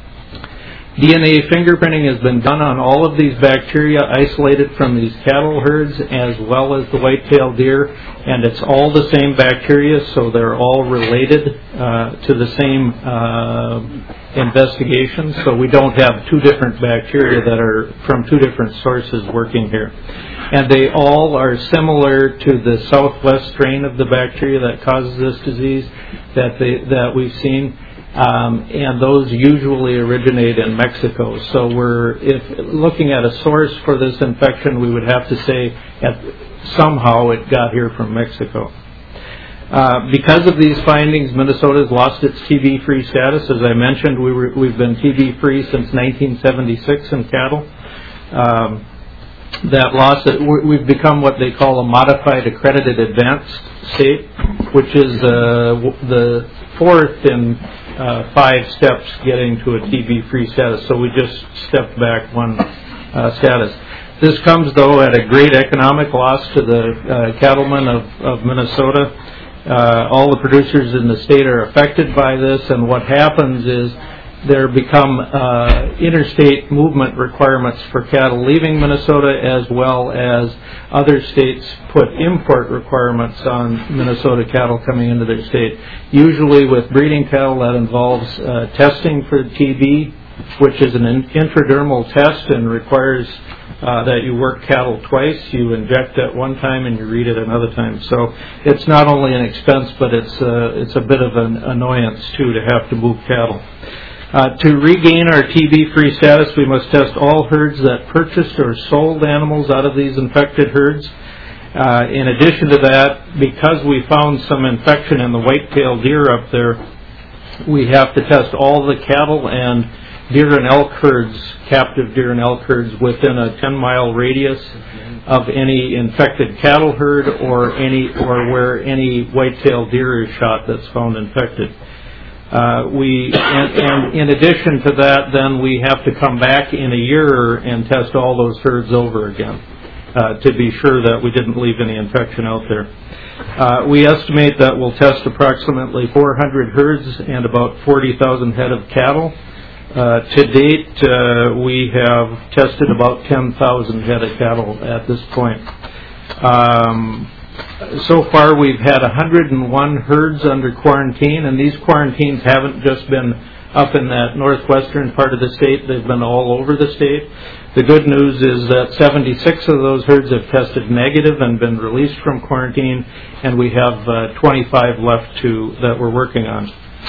D N A fingerprinting has been done on all of these bacteria isolated from these cattle herds as well as the white-tailed deer, and it's all the same bacteria, so they're all related uh, to the same uh, investigation, so we don't have two different bacteria that are from two different sources working here. And they all are similar to the southwest strain of the bacteria that causes this disease that they, that we've seen. Um, and those usually originate in Mexico. So we're if looking at a source for this infection, we would have to say at, somehow it got here from Mexico. Uh, because of these findings, Minnesota has lost its T B-free status. As I mentioned, we were, we've been T B-free since nineteen seventy-six in cattle. Um, that loss, we've become what they call a modified accredited advanced state, which is uh, the fourth in Uh, five steps getting to a T B-free status, so we just stepped back one uh, status. This comes, though, at a great economic loss to the uh, cattlemen of, of Minnesota. Uh, all the producers in the state are affected by this, and what happens is there become uh, interstate movement requirements for cattle leaving Minnesota, as well as other states put import requirements on Minnesota cattle coming into their state. Usually with breeding cattle, that involves uh, testing for T B, which is an intradermal test and requires uh, that you work cattle twice. You inject at one time and you read it another time. So it's not only an expense, but it's, uh, it's a bit of an annoyance, too, to have to move cattle. Uh, to regain our T B-free status, we must test all herds that purchased or sold animals out of these infected herds. Uh, in addition to that, because we found some infection in the white-tailed deer up there, we have to test all the cattle and deer and elk herds, captive deer and elk herds, within a ten-mile radius of any infected cattle herd or any or where any white-tailed deer is shot that's found infected. Uh, we, and, and in addition to that, then we have to come back in a year and test all those herds over again uh, to be sure that we didn't leave any infection out there. Uh, we estimate that we'll test approximately four hundred herds and about forty thousand head of cattle. Uh, to date, uh, we have tested about ten thousand head of cattle at this point. Um, So far, we've had one hundred one herds under quarantine, and these quarantines haven't just been up in that northwestern part of the state. They've been all over the state. The good news is that seventy-six of those herds have tested negative and been released from quarantine, and we have uh, twenty-five left to that we're working on.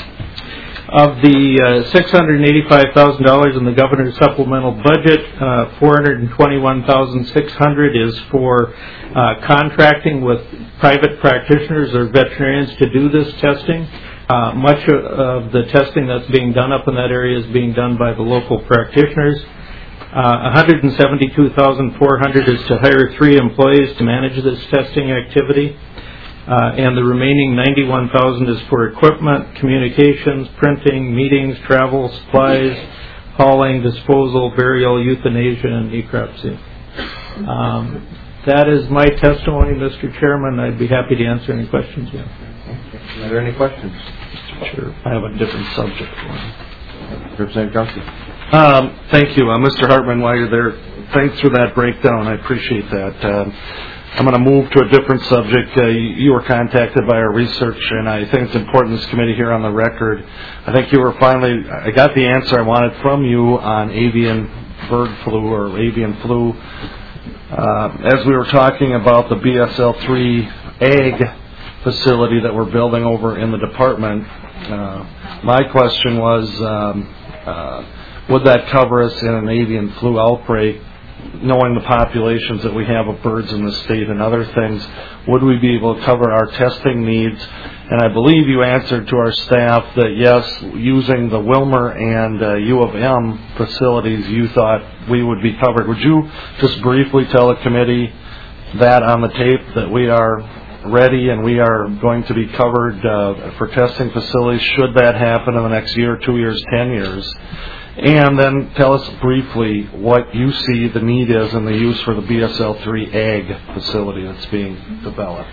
Of the uh, six hundred eighty-five thousand dollars in the governor's supplemental budget, uh, four hundred twenty-one thousand six hundred dollars is for uh, contracting with private practitioners or veterinarians to do this testing. Uh, much of the testing that's being done up in that area is being done by the local practitioners. Uh, one hundred seventy-two thousand four hundred dollars is to hire three employees to manage this testing activity. Uh, and the remaining ninety-one thousand dollars is for equipment, communications, printing, meetings, travel, supplies, hauling, disposal, burial, euthanasia, and necropsy. Um, that is my testimony, Mister Chairman. I'd be happy to answer any questions you have. Are there any questions? Mister Chair, I have a different subject for you. Representative Junkie. Um, thank you. Uh, Mister Hartman, while you're there, thanks for that breakdown. I appreciate that. Um, I'm going to move to a different subject. Uh, you were contacted by our research, and I think it's important this committee here on the record. I think you were finally, I got the answer I wanted from you on avian bird flu or avian flu. Uh, as we were talking about the B S L three ag facility that we're building over in the department, uh, my question was, um, uh, would that cover us in an avian flu outbreak? Knowing the populations that we have of birds in the state and other things, would we be able to cover our testing needs? And I believe you answered to our staff that yes, using the Wilmer and uh, U of M facilities, you thought we would be covered. Would you just briefly tell the committee that on the tape, that we are ready and we are going to be covered uh, for testing facilities should that happen in the next year, two years, ten years? And then tell us briefly what you see the need is in the use for the B S L three ag facility that's being developed.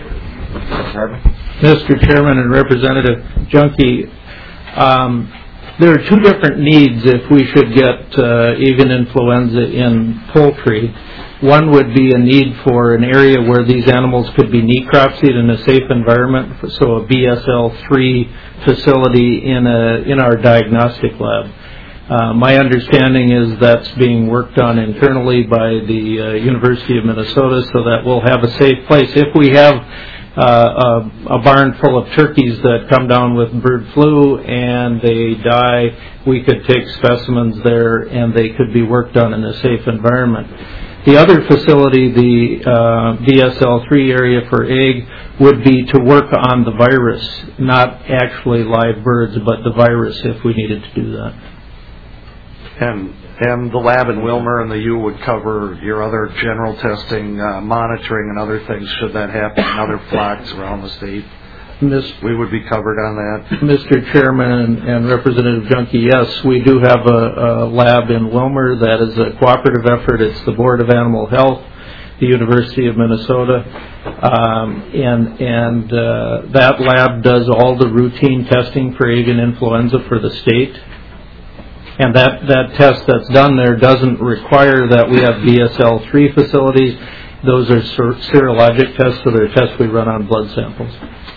Mister Chairman and Representative Junkie, um, there are two different needs if we should get uh, avian influenza in poultry. One would be a need for an area where these animals could be necropsied in a safe environment, so a B S L three facility in a in our diagnostic lab. Uh, my understanding is that's being worked on internally by the uh, University of Minnesota, so that we'll have a safe place. If we have uh, a, a barn full of turkeys that come down with bird flu and they die, we could take specimens there and they could be worked on in a safe environment. The other facility, the uh, B S L three area for egg, would be to work on the virus, not actually live birds, but the virus if we needed to do that. And and the lab in Wilmer and the U would cover your other general testing, uh, monitoring, and other things should that happen in other flocks around the state. Miz We would be covered on that. Mister Chairman and, and Representative Junkie, yes, we do have a, a lab in Wilmer that is a cooperative effort. It's the Board of Animal Health, the University of Minnesota, um, and and uh, that lab does all the routine testing for avian influenza for the state. And that, that test that's done there doesn't require that we have B S L three facilities. Those are ser- serologic tests, so they're tests we run on blood samples.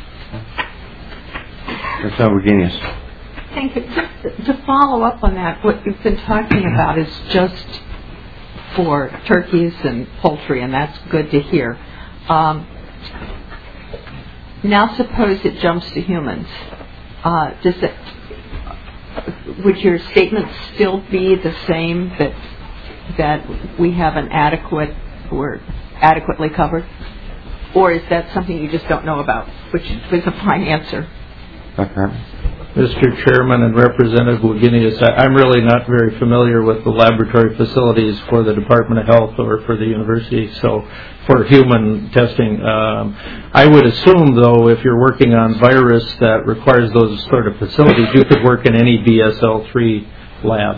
Representative Thank you. Just to follow up on that, what you've been talking about is just for turkeys and poultry, and that's good to hear. Um, now suppose it jumps to humans. Uh, does it... Would your statement still be the same, that that we have an adequate, we're adequately covered, or is that something you just don't know about, which is a fine answer? Okay. Mister Chairman and Representative Wagenius, I'm really not very familiar with the laboratory facilities for the Department of Health or for the university, so for human testing. Um, I would assume, though, if you're working on virus that requires those sort of facilities, you could work in any B S L three lab.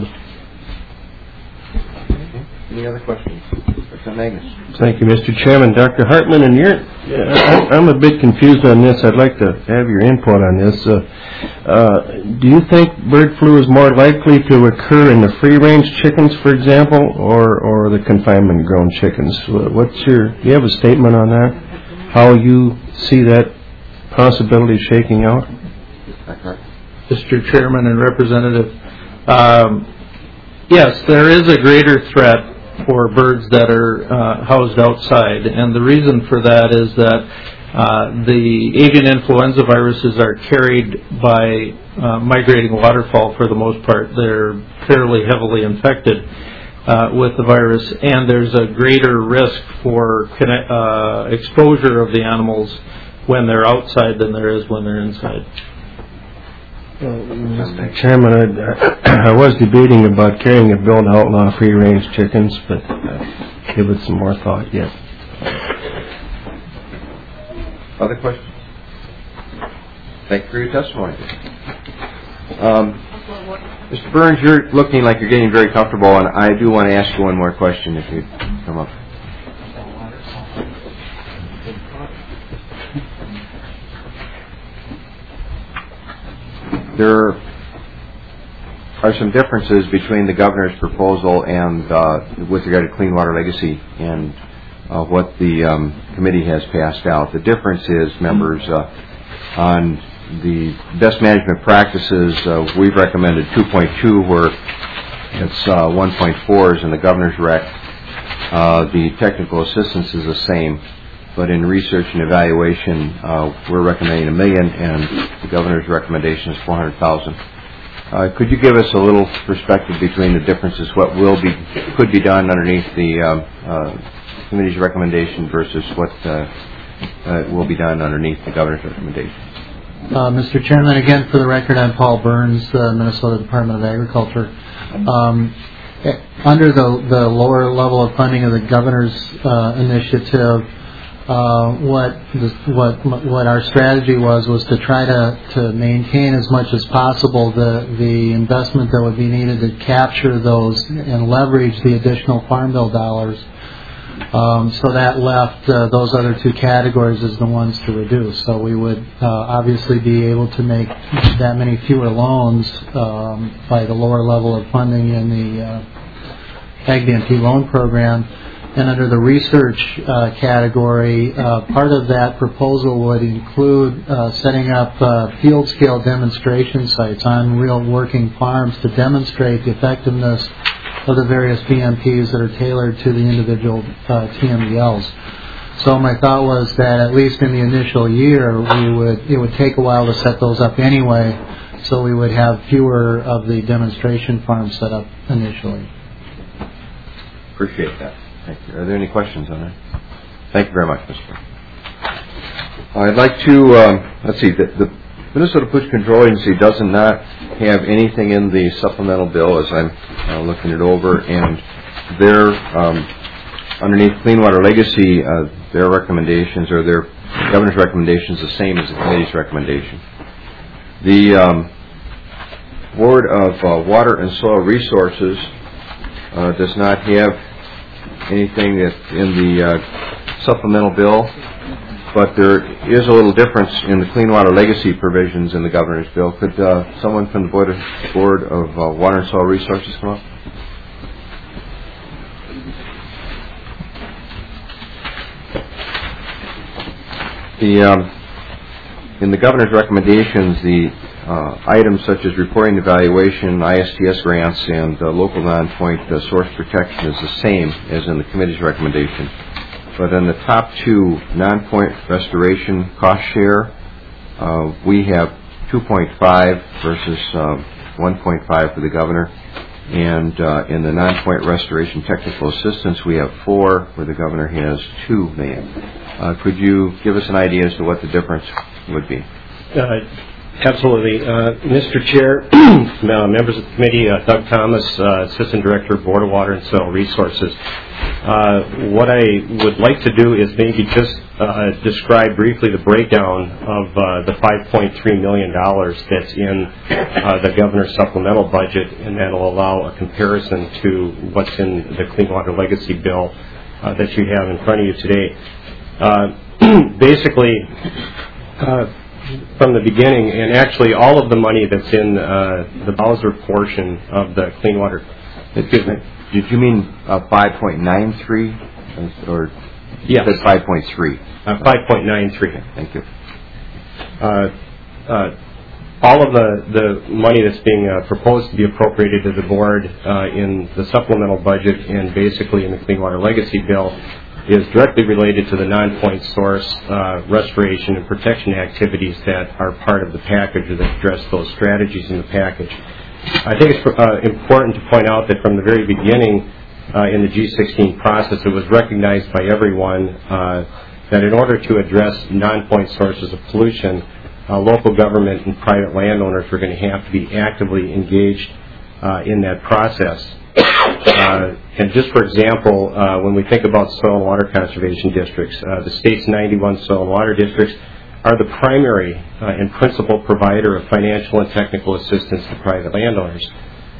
Any other questions? Thank you, Mister Chairman. Doctor Hartman, and you're, uh, I'm a bit confused on this. I'd like to have your input on this. Uh, uh, do you think bird flu is more likely to occur in the free-range chickens, for example, or, or the confinement-grown chickens? What's your, do you have a statement on that? How you see that possibility shaking out? Mister Chairman and Representative, um, yes, there is a greater threat for birds that are uh, housed outside, and the reason for that is that uh, the avian influenza viruses are carried by uh, migrating waterfowl for the most part. They're fairly heavily infected uh, with the virus, and there's a greater risk for connect, uh, exposure of the animals when they're outside than there is when they're inside. Mister Chairman, I, I was debating about carrying a bill to outlaw free-range chickens, but uh, give it some more thought yet. Other questions? Thank you for your testimony. Um, Mister Burns, you're looking like you're getting very comfortable, and I do want to ask you one more question if you'd come up. There are some differences between the governor's proposal and uh, with regard to Clean Water Legacy and uh, what the um, committee has passed out. The difference is, members, uh, on the best management practices, uh, we've recommended two point two, where it's uh, one point four is in the governor's rec. Uh, the technical assistance is the same, but in research and evaluation, uh, we're recommending a million, and the governor's recommendation is four hundred thousand. Uh, could you give us a little perspective between the differences, what will be could be done underneath the um, uh, committee's recommendation versus what uh, uh, will be done underneath the governor's recommendation? Uh, Mister Chairman, again, for the record, I'm Paul Burns, uh, Minnesota Department of Agriculture. Um, under the, the lower level of funding of the governor's uh, initiative, uh, what, the, what what our strategy was was to try to, to maintain as much as possible the, the investment that would be needed to capture those and leverage the additional Farm Bill dollars. Um, so that left uh, those other two categories as the ones to reduce. So we would uh, obviously be able to make that many fewer loans um, by the lower level of funding in the uh, Ag D M P loan program. And under the research uh, category, uh, part of that proposal would include uh, setting up uh, field-scale demonstration sites on real working farms to demonstrate the effectiveness of the various B M Ps that are tailored to the individual uh, T M D Ls. So my thought was that at least in the initial year, we would it would take a while to set those up anyway, so we would have fewer of the demonstration farms set up initially. Appreciate that. Thank you. Are there any questions on that? Thank you very much, Mister I'd like to, um, let's see, the, the Minnesota Pollution Control Agency does not have anything in the supplemental bill as I'm uh, looking it over, and their, um, underneath Clean Water Legacy, uh, their recommendations or their governor's recommendations the same as the committee's recommendation. The um, Board of uh, Water and Soil Resources uh, does not have anything that in the uh, supplemental bill, but there is a little difference in the Clean Water Legacy provisions in the governor's bill. Could uh, someone from the Board of, Board of uh, Water and Soil Resources come up? The, um, in the governor's recommendations, the uh, items such as reporting evaluation, I S T S grants, and uh, local non-point uh, source protection is the same as in the committee's recommendation. But in the top two, non-point restoration cost share, uh, we have two point five versus uh, one point five for the governor. And uh, in the non-point restoration technical assistance, we have four, where the governor has two million. Uh, could you give us an idea as to what the difference would be? Uh, absolutely. Uh, Mister Chair, uh, members of the committee, uh, Doug Thomas, uh, Assistant Director of Board of Water and Soil Resources. Uh, what I would like to do is maybe just uh, describe briefly the breakdown of uh, the five point three million dollars that's in uh, the governor's supplemental budget, and that will allow a comparison to what's in the Clean Water Legacy bill uh, that you have in front of you today. Uh, basically, uh, from the beginning, and actually all of the money that's in uh, the Bowser portion of the Clean Water, excuse me. Did you mean uh, five point nine three or yes. you said five point three? Uh, five point nine three. Okay, thank you. Uh, uh, all of the, the money that's being uh, proposed to be appropriated to the board uh, in the supplemental budget and basically in the Clean Water Legacy bill is directly related to the non-point source uh, restoration and protection activities that are part of the package or that address those strategies in the package. I think it's uh, important to point out that from the very beginning uh, in the G sixteen process, it was recognized by everyone uh, that in order to address non-point sources of pollution, uh, local government and private landowners were going to have to be actively engaged uh, in that process. Uh, and just for example, uh, when we think about soil and water conservation districts, uh, the state's ninety-one soil and water districts are the primary uh, and principal provider of financial and technical assistance to private landowners.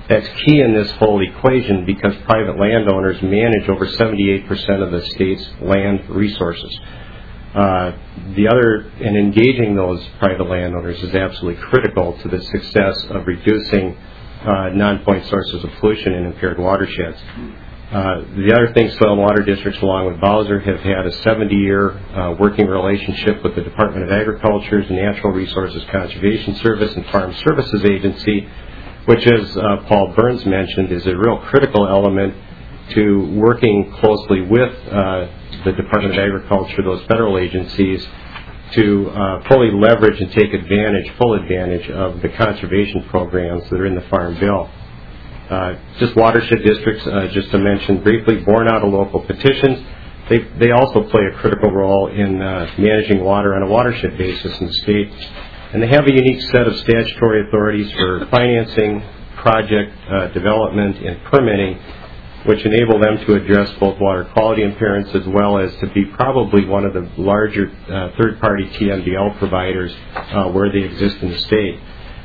That's key in this whole equation because private landowners manage over seventy-eight percent of the state's land resources. Uh, the other, and engaging those private landowners is absolutely critical to the success of reducing uh, non-point sources of pollution in impaired watersheds. Uh, the other thing, soil and water districts, along with Bowser, have had a seventy-year uh, working relationship with the Department of Agriculture's Natural Resources Conservation Service and Farm Services Agency, which, as uh, Paul Burns mentioned, is a real critical element to working closely with uh, the Department of Agriculture, those federal agencies, to uh, fully leverage and take advantage, full advantage of the conservation programs that are in the Farm Bill. Uh, just watershed districts, uh, just to mention briefly, born out of local petitions, they, they also play a critical role in uh, managing water on a watershed basis in the state. And they have a unique set of statutory authorities for financing, project uh, development, and permitting, which enable them to address both water quality impairments as well as to be probably one of the larger uh, third-party T M D L providers uh, where they exist in the state.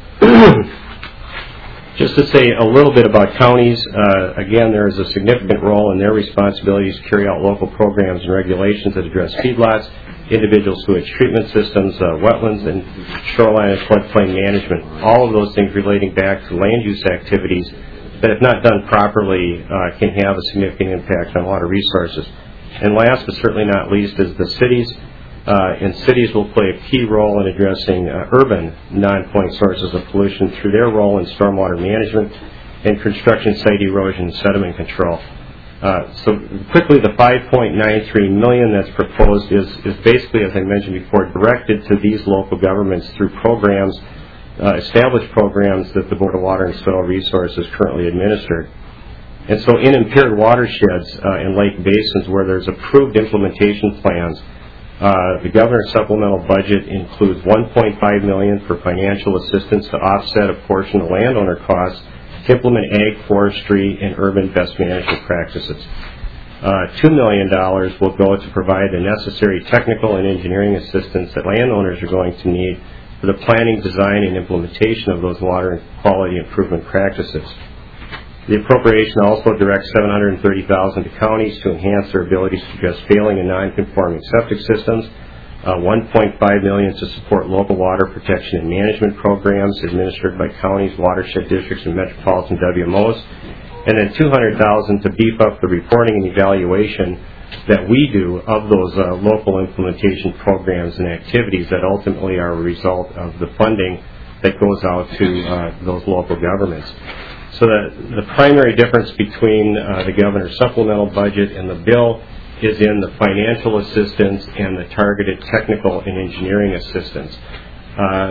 Just to say a little bit about counties, uh, again, there is a significant role in their responsibilities to carry out local programs and regulations that address feedlots, individual sewage treatment systems, uh, wetlands, and shoreline and floodplain management. All of those things relating back to land use activities that, if not done properly, uh, can have a significant impact on water resources. And last but certainly not least is the cities. Uh, and cities will play a key role in addressing uh, urban non-point sources of pollution through their role in stormwater management and construction site erosion and sediment control. Uh, so quickly, the five point nine three million dollars that's proposed is, is basically, as I mentioned before, directed to these local governments through programs, uh, established programs that the Board of Water and Soil Resources currently administer. And so in impaired watersheds uh, and lake basins where there's approved implementation plans, Uh, the governor's supplemental budget includes one point five million dollars for financial assistance to offset a portion of landowner costs to implement ag, forestry, and urban best management practices. Uh, two million dollars will go to provide the necessary technical and engineering assistance that landowners are going to need for the planning, design, and implementation of those water and quality improvement practices. The appropriation also directs seven hundred thirty thousand dollars to counties to enhance their abilities to address failing and non-conforming septic systems, uh, one point five million dollars to support local water protection and management programs administered by counties, watershed districts, and metropolitan W M Os, and then two hundred thousand dollars to beef up the reporting and evaluation that we do of those uh, local implementation programs and activities that ultimately are a result of the funding that goes out to uh, those local governments. So the, the primary difference between uh, the governor's supplemental budget and the bill is in the financial assistance and the targeted technical and engineering assistance. Uh,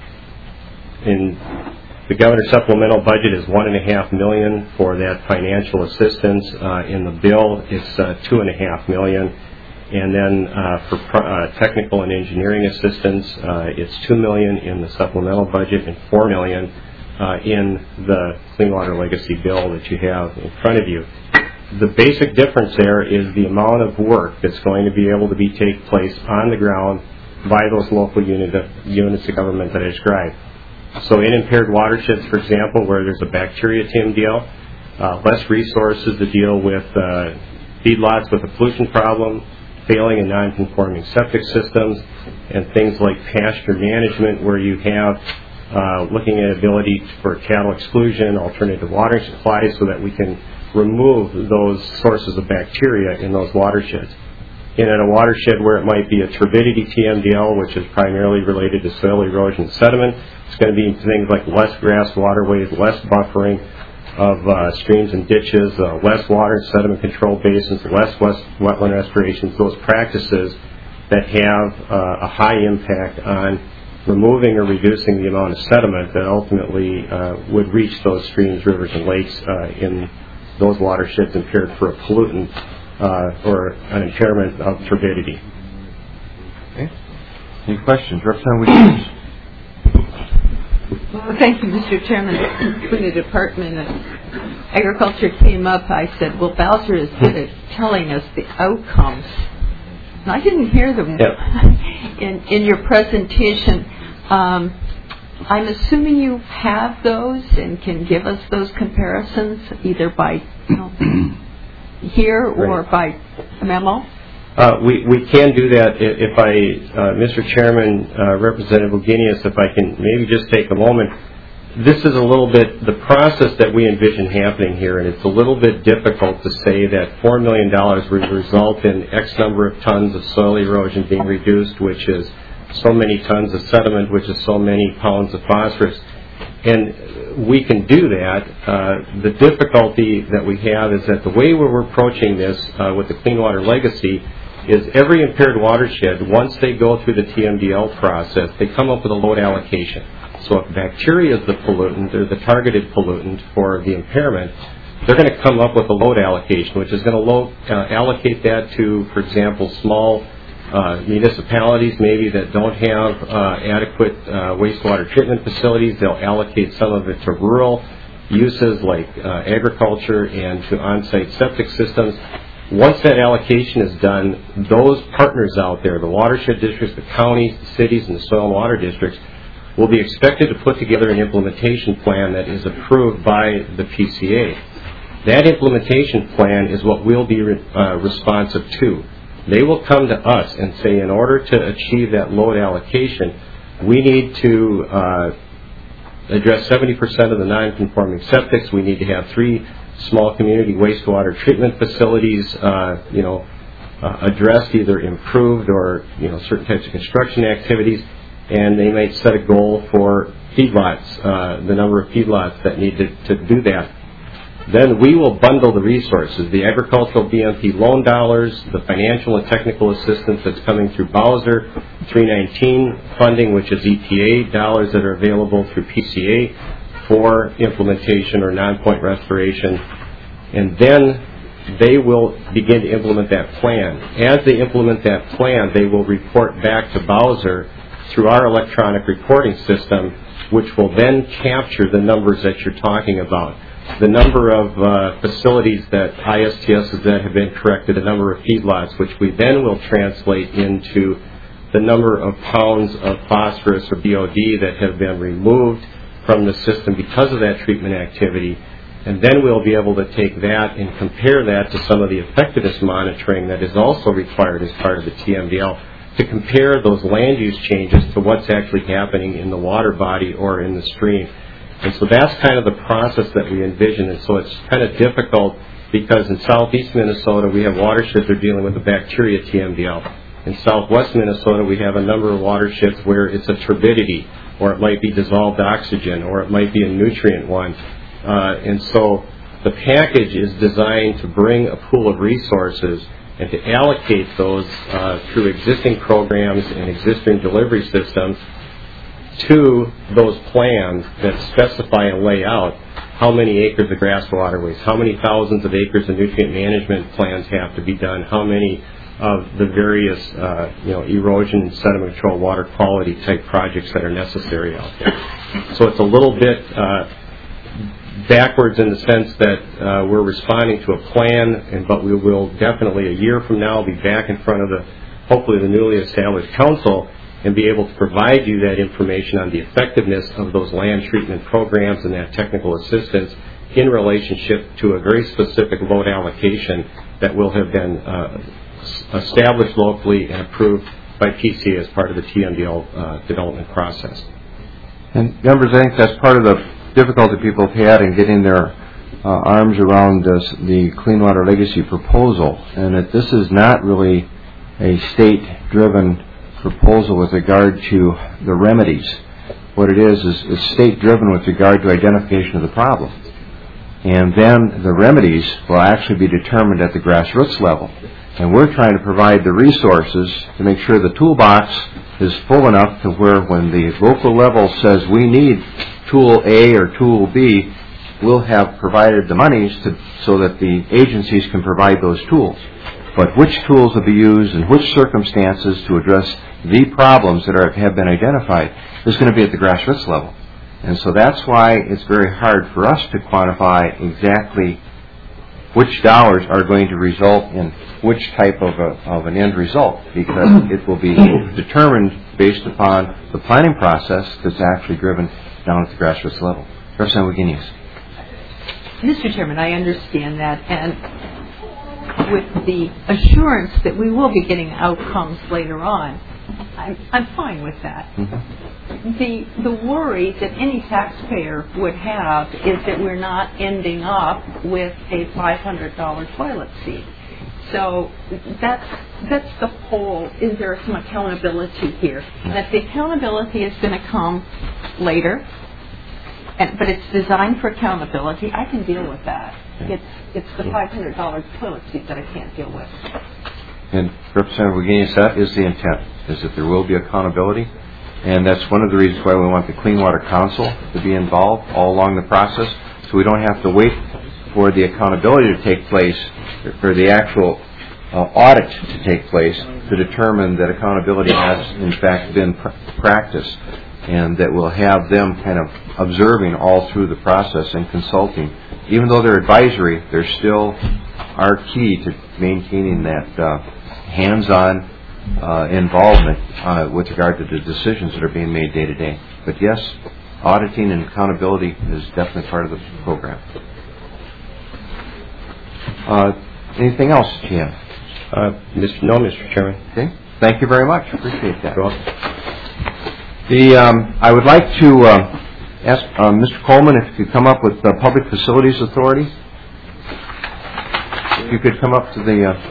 in the governor's supplemental budget is one and a half million for that financial assistance. Uh, in the bill, it's uh, two and a half million. And then uh, for pro- uh, technical and engineering assistance, uh, it's two million in the supplemental budget and four million Uh, in the Clean Water Legacy bill that you have in front of you. The basic difference there is the amount of work that's going to be able to be take place on the ground by those local unit of, units of government that I described. So in impaired watersheds, for example, where there's a bacteria T M D L, uh, less resources to deal with uh, feedlots with a pollution problem, failing and non-conforming septic systems, and things like pasture management where you have Uh, looking at ability for cattle exclusion, alternative watering supplies so that we can remove those sources of bacteria in those watersheds. And in a watershed where it might be a turbidity T M D L, which is primarily related to soil erosion and sediment, it's going to be things like less grass waterways, less buffering of uh, streams and ditches, uh, less water and sediment control basins, less west wetland restorations, those practices that have uh, a high impact on removing or reducing the amount of sediment that ultimately uh, would reach those streams, rivers, and lakes uh, in those watersheds impaired for a pollutant uh, or an impairment of turbidity. Okay. Any questions? Representative Williams. Well, thank you, Mister Chairman. When the Department of Agriculture came up, I said, well, Bowser is good at telling us the outcomes. And I didn't hear them yep. in, in your presentation. Um, I'm assuming you have those and can give us those comparisons either by you know, here or Right. by memo. Uh, we, we can do that if I, uh, Mister Chairman, uh, Representative Wagenius, if I can maybe just take a moment. This is a little bit the process that we envision happening here, and it's a little bit difficult to say that four million dollars would result in X number of tons of soil erosion being reduced, which is so many tons of sediment, which is so many pounds of phosphorus. And we can do that. Uh, the difficulty that we have is that the way we're approaching this uh, with the Clean Water Legacy is every impaired watershed, once they go through the T M D L process, they come up with a load allocation. So if bacteria is the pollutant, or the targeted pollutant for the impairment, they're going to come up with a load allocation, which is going to load, uh, allocate that to, for example, small uh, municipalities maybe that don't have uh, adequate uh, wastewater treatment facilities. They'll allocate some of it to rural uses like uh, agriculture and to on-site septic systems. Once that allocation is done, those partners out there, the watershed districts, the counties, the cities, and the soil and water districts, will be expected to put together an implementation plan that is approved by the P C A. That implementation plan is what we'll be re- uh, responsive to. They will come to us and say, in order to achieve that load allocation, we need to uh, address seventy percent of the non-conforming septics. We need to have three small community wastewater treatment facilities, uh, you know, uh, addressed, either improved or, you know, certain types of construction activities. And they might set a goal for feedlots, uh, the number of feedlots that need to, to do that. Then we will bundle the resources, the agricultural B M P loan dollars, the financial and technical assistance that's coming through Bowser, three nineteen funding, which is E P A dollars that are available through P C A for implementation or non-point restoration. And then they will begin to implement that plan. As they implement that plan, they will report back to Bowser through our electronic reporting system, which will then capture the numbers that you're talking about. The number of uh, facilities that I S T Ss that have been corrected, the number of feedlots, which we then will translate into the number of pounds of phosphorus or B O D that have been removed from the system because of that treatment activity. And then we'll be able to take that and compare that to some of the effectiveness monitoring that is also required as part of the T M D L, to compare those land use changes to what's actually happening in the water body or in the stream. And so that's kind of the process that we envision. And so it's kind of difficult because in southeast Minnesota we have watersheds that are dealing with the bacteria T M D L. In southwest Minnesota we have a number of watersheds where it's a turbidity, or it might be dissolved oxygen, or it might be a nutrient one. Uh, and so the package is designed to bring a pool of resources and to allocate those uh, through existing programs and existing delivery systems to those plans that specify and lay out how many acres of grass waterways, how many thousands of acres of nutrient management plans have to be done, how many of the various uh, you know, erosion and sediment control, water quality type projects that are necessary out there. So it's a little bit uh, backwards in the sense that uh, we're responding to a plan, and but we will definitely a year from now be back in front of the, hopefully the newly established council, and be able to provide you that information on the effectiveness of those land treatment programs and that technical assistance in relationship to a very specific load allocation that will have been uh, established locally and approved by P C A as part of the T M D L uh, development process. And members, I think that's part of the difficulty people have had in getting their uh, arms around this, the Clean Water Legacy proposal, and that this is not really a state-driven proposal with regard to the remedies. What it is is, is state-driven with regard to identification of the problem. And then the remedies will actually be determined at the grassroots level. And we're trying to provide the resources to make sure the toolbox is full enough to where when the local level says we need tool A or tool B, we'll have provided the monies to, so that the agencies can provide those tools. But which tools will be used in which circumstances to address the problems that are, have been identified is going to be at the grassroots level. And so that's why it's very hard for us to quantify exactly which dollars are going to result in which type of, a, of an end result, because it will be determined based upon the planning process that's actually driven down at the grassroots level. Representative Wagenius. Mister Chairman, I understand that, and with the assurance that we will be getting outcomes later on, I'm, I'm fine with that. Mm-hmm. The the worry that any taxpayer would have is that we're not ending up with a five hundred dollars toilet seat. So that's that's the whole. Is there some accountability here? That the accountability is going to come later, and, but it's designed for accountability. I can deal with that. It's it's the five hundred dollars toilet seat that I can't deal with. And Representative Wagenius, that is the intent, is that there will be accountability. And that's one of the reasons why we want the Clean Water Council to be involved all along the process, so we don't have to wait for the accountability to take place, for the actual uh, audit to take place, to determine that accountability has in fact been pr- practiced, and that we'll have them kind of observing all through the process and consulting. Even though they're advisory, they're still our key to maintaining that uh, hands-on uh, involvement uh, with regard to the decisions that are being made day to day. But yes, auditing and accountability is definitely part of the program. Uh, anything else, Jim? Uh, no, Mister Chairman. Okay. Thank you very much. Appreciate that. The um, I would like to uh, ask uh, Mister Coleman if you could come up with the Public Facilities Authority. If you could come up to the. Uh,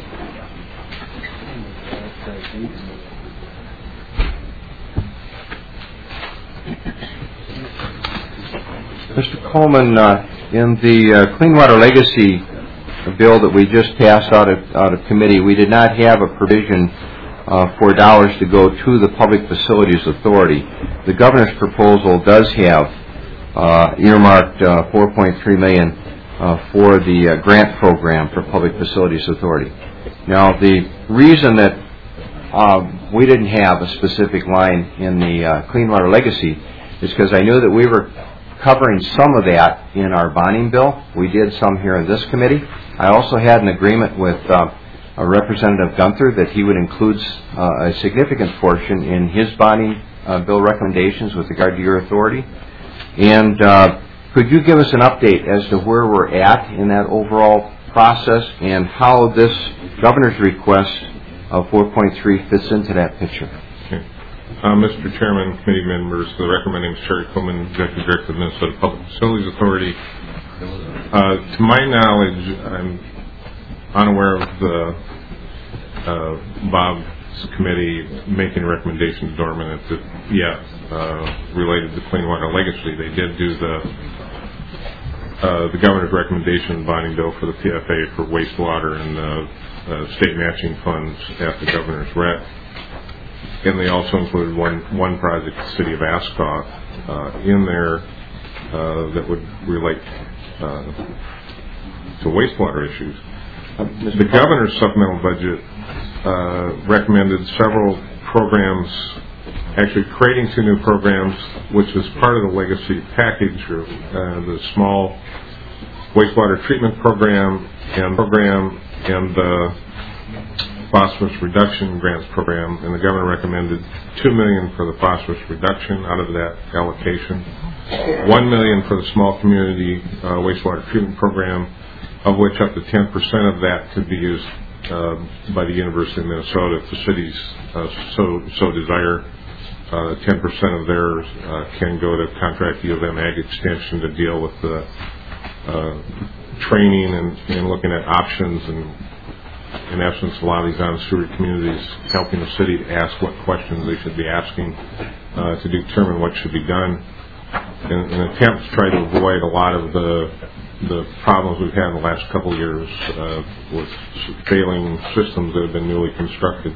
Mister Coleman, uh, in the uh, Clean Water Legacy bill that we just passed out of, out of committee, we did not have a provision uh, for dollars to go to the Public Facilities Authority. The governor's proposal does have uh, earmarked uh, four point three million dollars uh, for the uh, grant program for Public Facilities Authority. Now, the reason that uh, we didn't have a specific line in the uh, Clean Water Legacy is because I knew that we were covering some of that in our bonding bill. We did some here in this committee. I also had an agreement with uh, a Representative Gunther that he would include uh, a significant portion in his bonding uh, bill recommendations with regard to your authority. And uh, could you give us an update as to where we're at in that overall process and how this governor's request of four point three fits into that picture? Okay. Uh, Mister Chairman, committee members, the recommending Sherry Coleman, Executive Director of the Minnesota Public Facilities Authority. Uh, to my knowledge, I'm unaware of the uh, Bob's committee making recommendations dormant yet uh, related to Clean Water Legacy. They did do the uh, the governor's recommendation bonding bill for the P F A for wastewater and uh, uh, state matching funds at the governor's rec. And they also included one one project, the city of Ascot, uh, in there uh, that would relate uh, to wastewater issues. Uh, the governor's supplemental budget uh, recommended several programs, actually creating two new programs, which is part of the legacy package, or uh, the small wastewater treatment program and program and the phosphorus reduction grants program, and the governor recommended two million dollars for the phosphorus reduction out of that allocation, one million dollars for the small community uh, wastewater treatment program, of which up to ten percent of that could be used uh, by the University of Minnesota if the cities uh, so so desire. Uh, ten percent of theirs uh, can go to contract U of M Ag Extension to deal with the uh, training and, and looking at options and, in essence, a lot of these on-steward communities helping the city to ask what questions they should be asking uh, to determine what should be done. In an attempt to try to avoid a lot of the the problems we've had in the last couple of years uh, with failing systems that have been newly constructed.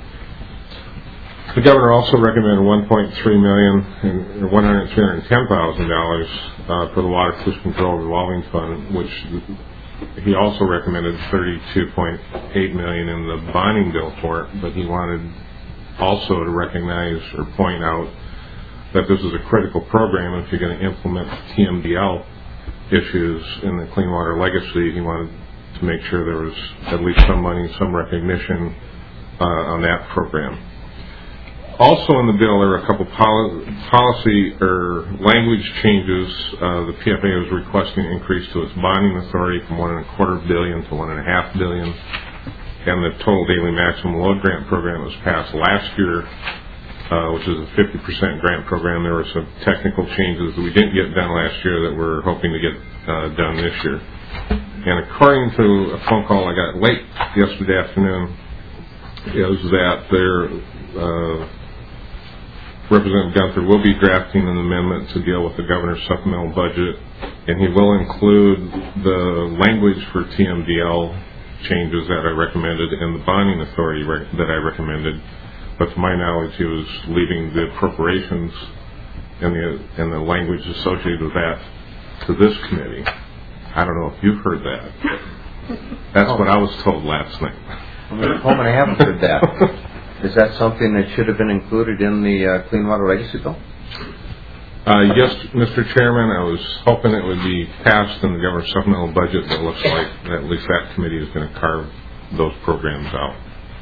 The governor also recommended one point three million dollars, or one hundred ten thousand dollars uh, for the Water Pollution Control Revolving Fund, which he also recommended thirty-two point eight million dollars in the bonding bill for it, but he wanted also to recognize or point out that this is a critical program. If you're going to implement T M D L issues in the Clean Water Legacy, he wanted to make sure there was at least some money, some recognition uh, on that program. also in the bill, there are a couple poli- policy or language changes. Uh, the P F A was requesting an increase to its bonding authority from one and a quarter billion to one and a half billion. And the total daily maximum load grant program was passed last year, uh, which is a fifty percent grant program. There were some technical changes that we didn't get done last year that we're hoping to get uh, done this year. And according to a phone call I got late yesterday afternoon, is that there, uh, Representative Gunther will be drafting an amendment to deal with the governor's supplemental budget, and he will include the language for T M D L changes that I recommended and the bonding authority rec- that I recommended. But to my knowledge, he was leaving the appropriations and the and the language associated with that to this committee. I don't know if you've heard that. That's oh. what I was told last night. Home and I haven't heard that. Is that something that should have been included in the uh, Clean Water Legacy Bill? Uh, yes, Mister Chairman. I was hoping it would be passed in the governor's supplemental budget, but it looks like at least that committee is going to carve those programs out.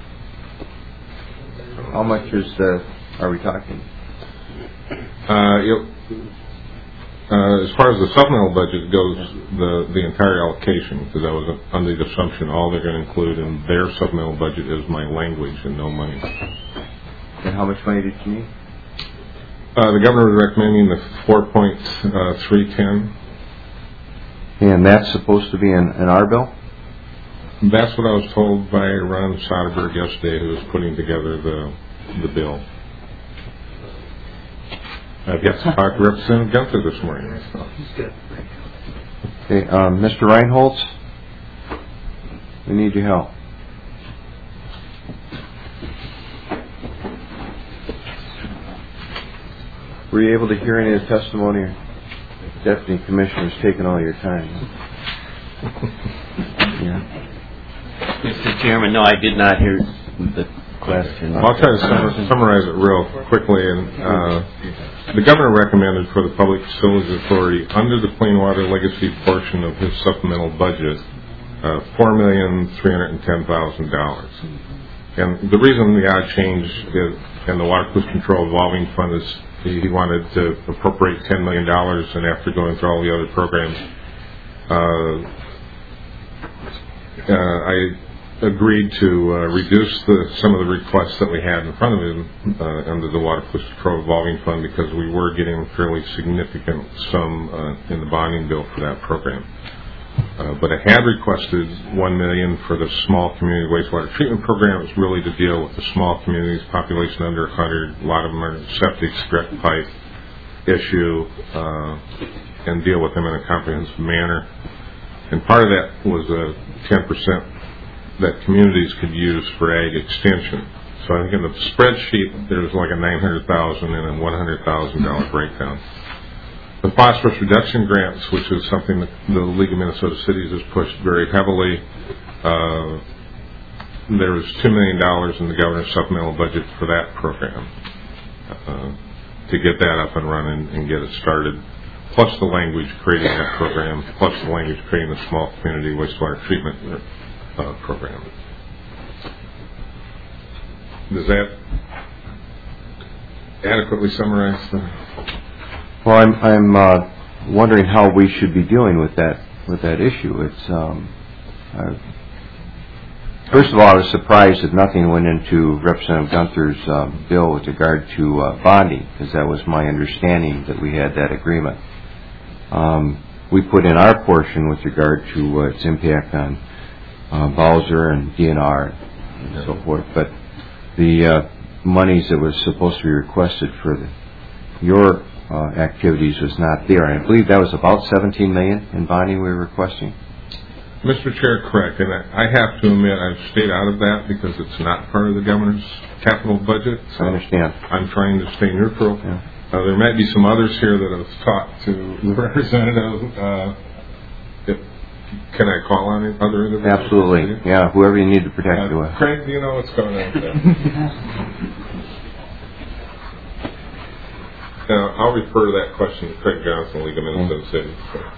How much is uh, are we talking? Uh, it, uh, as far as the supplemental budget goes, the the entire allocation, because I was under the assumption all they're going to include in their supplemental budget is my language and no money. And how much money did you need? Uh, the governor was recommending the four point three ten. And that's supposed to be in, in our bill? That's what I was told by Ron Soderberg yesterday, who was putting together the the bill. I've yet to talk to Representative Gunther this morning. So. Okay, um, Mister Reinholz, we need your help. Were you able to hear any of the testimony? Deputy Commissioner's taking all your time. Yeah. Mister Chairman, no, I did not hear the question. I'll try to sum- summarize it real quickly. And uh, the governor recommended for the Public Facilities Authority, under the Clean Water Legacy portion of his supplemental budget, uh, four million three hundred ten thousand dollars. And the reason the odd change is, in the Water Pollution Control Revolving Fund is he, he wanted to appropriate ten million dollars, and after going through all the other programs, uh, uh, I agreed to uh, reduce the, some of the requests that we had in front of him uh, under the Water Pollution Control Revolving Fund, because we were getting a fairly significant sum uh, in the bonding bill for that program. Uh, but I had requested one million dollars for the small community wastewater treatment program. It's really to deal with the small communities, population under one hundred. A lot of them are septic, direct pipe issue, uh, and deal with them in a comprehensive manner. And part of that was a ten percent that communities could use for ag extension. So I think in the spreadsheet there's like a nine hundred thousand dollars and a one hundred thousand dollars breakdown. The phosphorus reduction grants, which is something that the League of Minnesota Cities has pushed very heavily, uh, there was two million dollars in the governor's supplemental budget for that program uh, to get that up and running and get it started, plus the language creating that program, plus the language creating the small community wastewater treatment uh, program. Does that adequately summarize the... Well, I'm I'm uh, wondering how we should be dealing with that with that issue. It's um, uh, first of all, I was surprised that nothing went into Representative Gunther's uh, bill with regard to uh, bonding, because that was my understanding that we had that agreement. Um, we put in our portion with regard to uh, its impact on uh, Bowser and D N R and so forth, but the uh, monies that was supposed to be requested for the, your Uh, activities was not there. And I believe that was about seventeen million dollars in bonding we were requesting. Mister Chair, correct. And I, I have to admit I've stayed out of that because it's not part of the governor's capital budget. So I understand. I'm trying to stay neutral. Yeah. Uh, there might be some others here that have talked to the representative. Uh, if, can I call on other individuals? Absolutely. Yeah, whoever you need to protect uh, you with. Craig, do you know what's going on there? Now, I'll refer to that question to Craig Johnson, League of Minnesota Cities.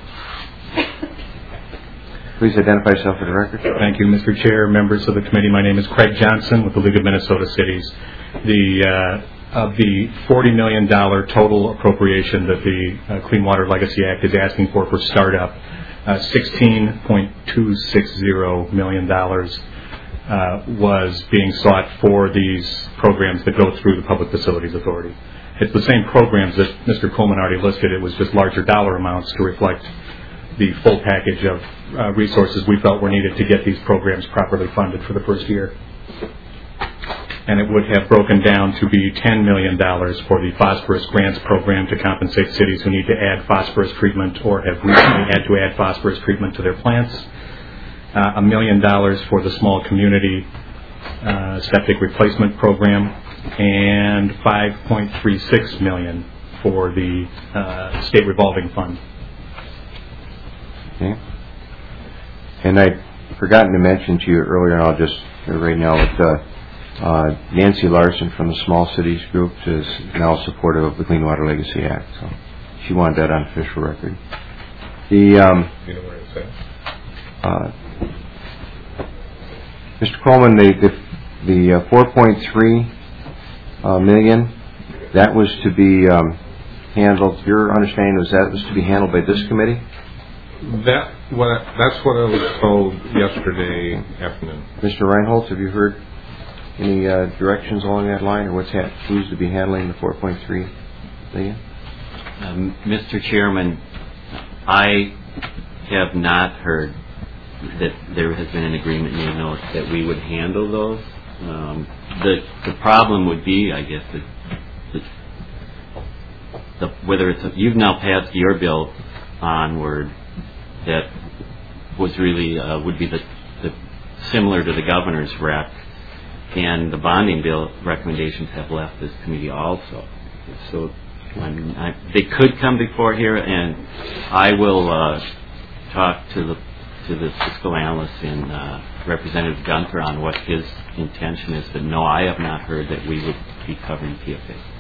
Please identify yourself for the record. Thank you, Mister Chair, members of the committee. My name is Craig Johnson with the League of Minnesota Cities. The uh, of the forty million dollars total appropriation that the uh, Clean Water Legacy Act is asking for for startup, uh, sixteen point two six zero million dollars uh, was being sought for these programs that go through the Public Facilities Authority. It's the same programs that Mister Coleman already listed. It was just larger dollar amounts to reflect the full package of uh, resources we felt were needed to get these programs properly funded for the first year. And it would have broken down to be ten million dollars for the phosphorus grants program to compensate cities who need to add phosphorus treatment or have recently had to add phosphorus treatment to their plants. Uh, a million dollars for the small community uh, septic replacement program, and five point three six million dollars for the uh, state revolving fund. Okay. And I'd forgotten to mention to you earlier, and I'll just right now with uh, uh, Nancy Larson from the Small Cities Group is now supportive of the Clean Water Legacy Act. So she wanted that on official record. The um, you know where it's at? Uh, Mister Coleman, the the, the uh, four point three uh, million, that was to be um, handled. Your understanding was that was to be handled by this committee? That what I, that's what I was told yesterday afternoon. Mister Reinholz, have you heard any uh, directions along that line, or what's ha- who's to be handling the four point three million? Um, Mister Chairman, I have not heard that there has been an agreement made no, that we would handle those. Um, the the problem would be, I guess, that the, the, whether it's a, you've now passed your bill onward. That was really uh, would be the, the similar to the governor's rec, and the bonding bill recommendations have left this committee also. So I mean, I, they could come before here, and I will uh, talk to the to the fiscal analyst and uh, Representative Gunther on what his intention is. But no, I have not heard that we would be covering P F A.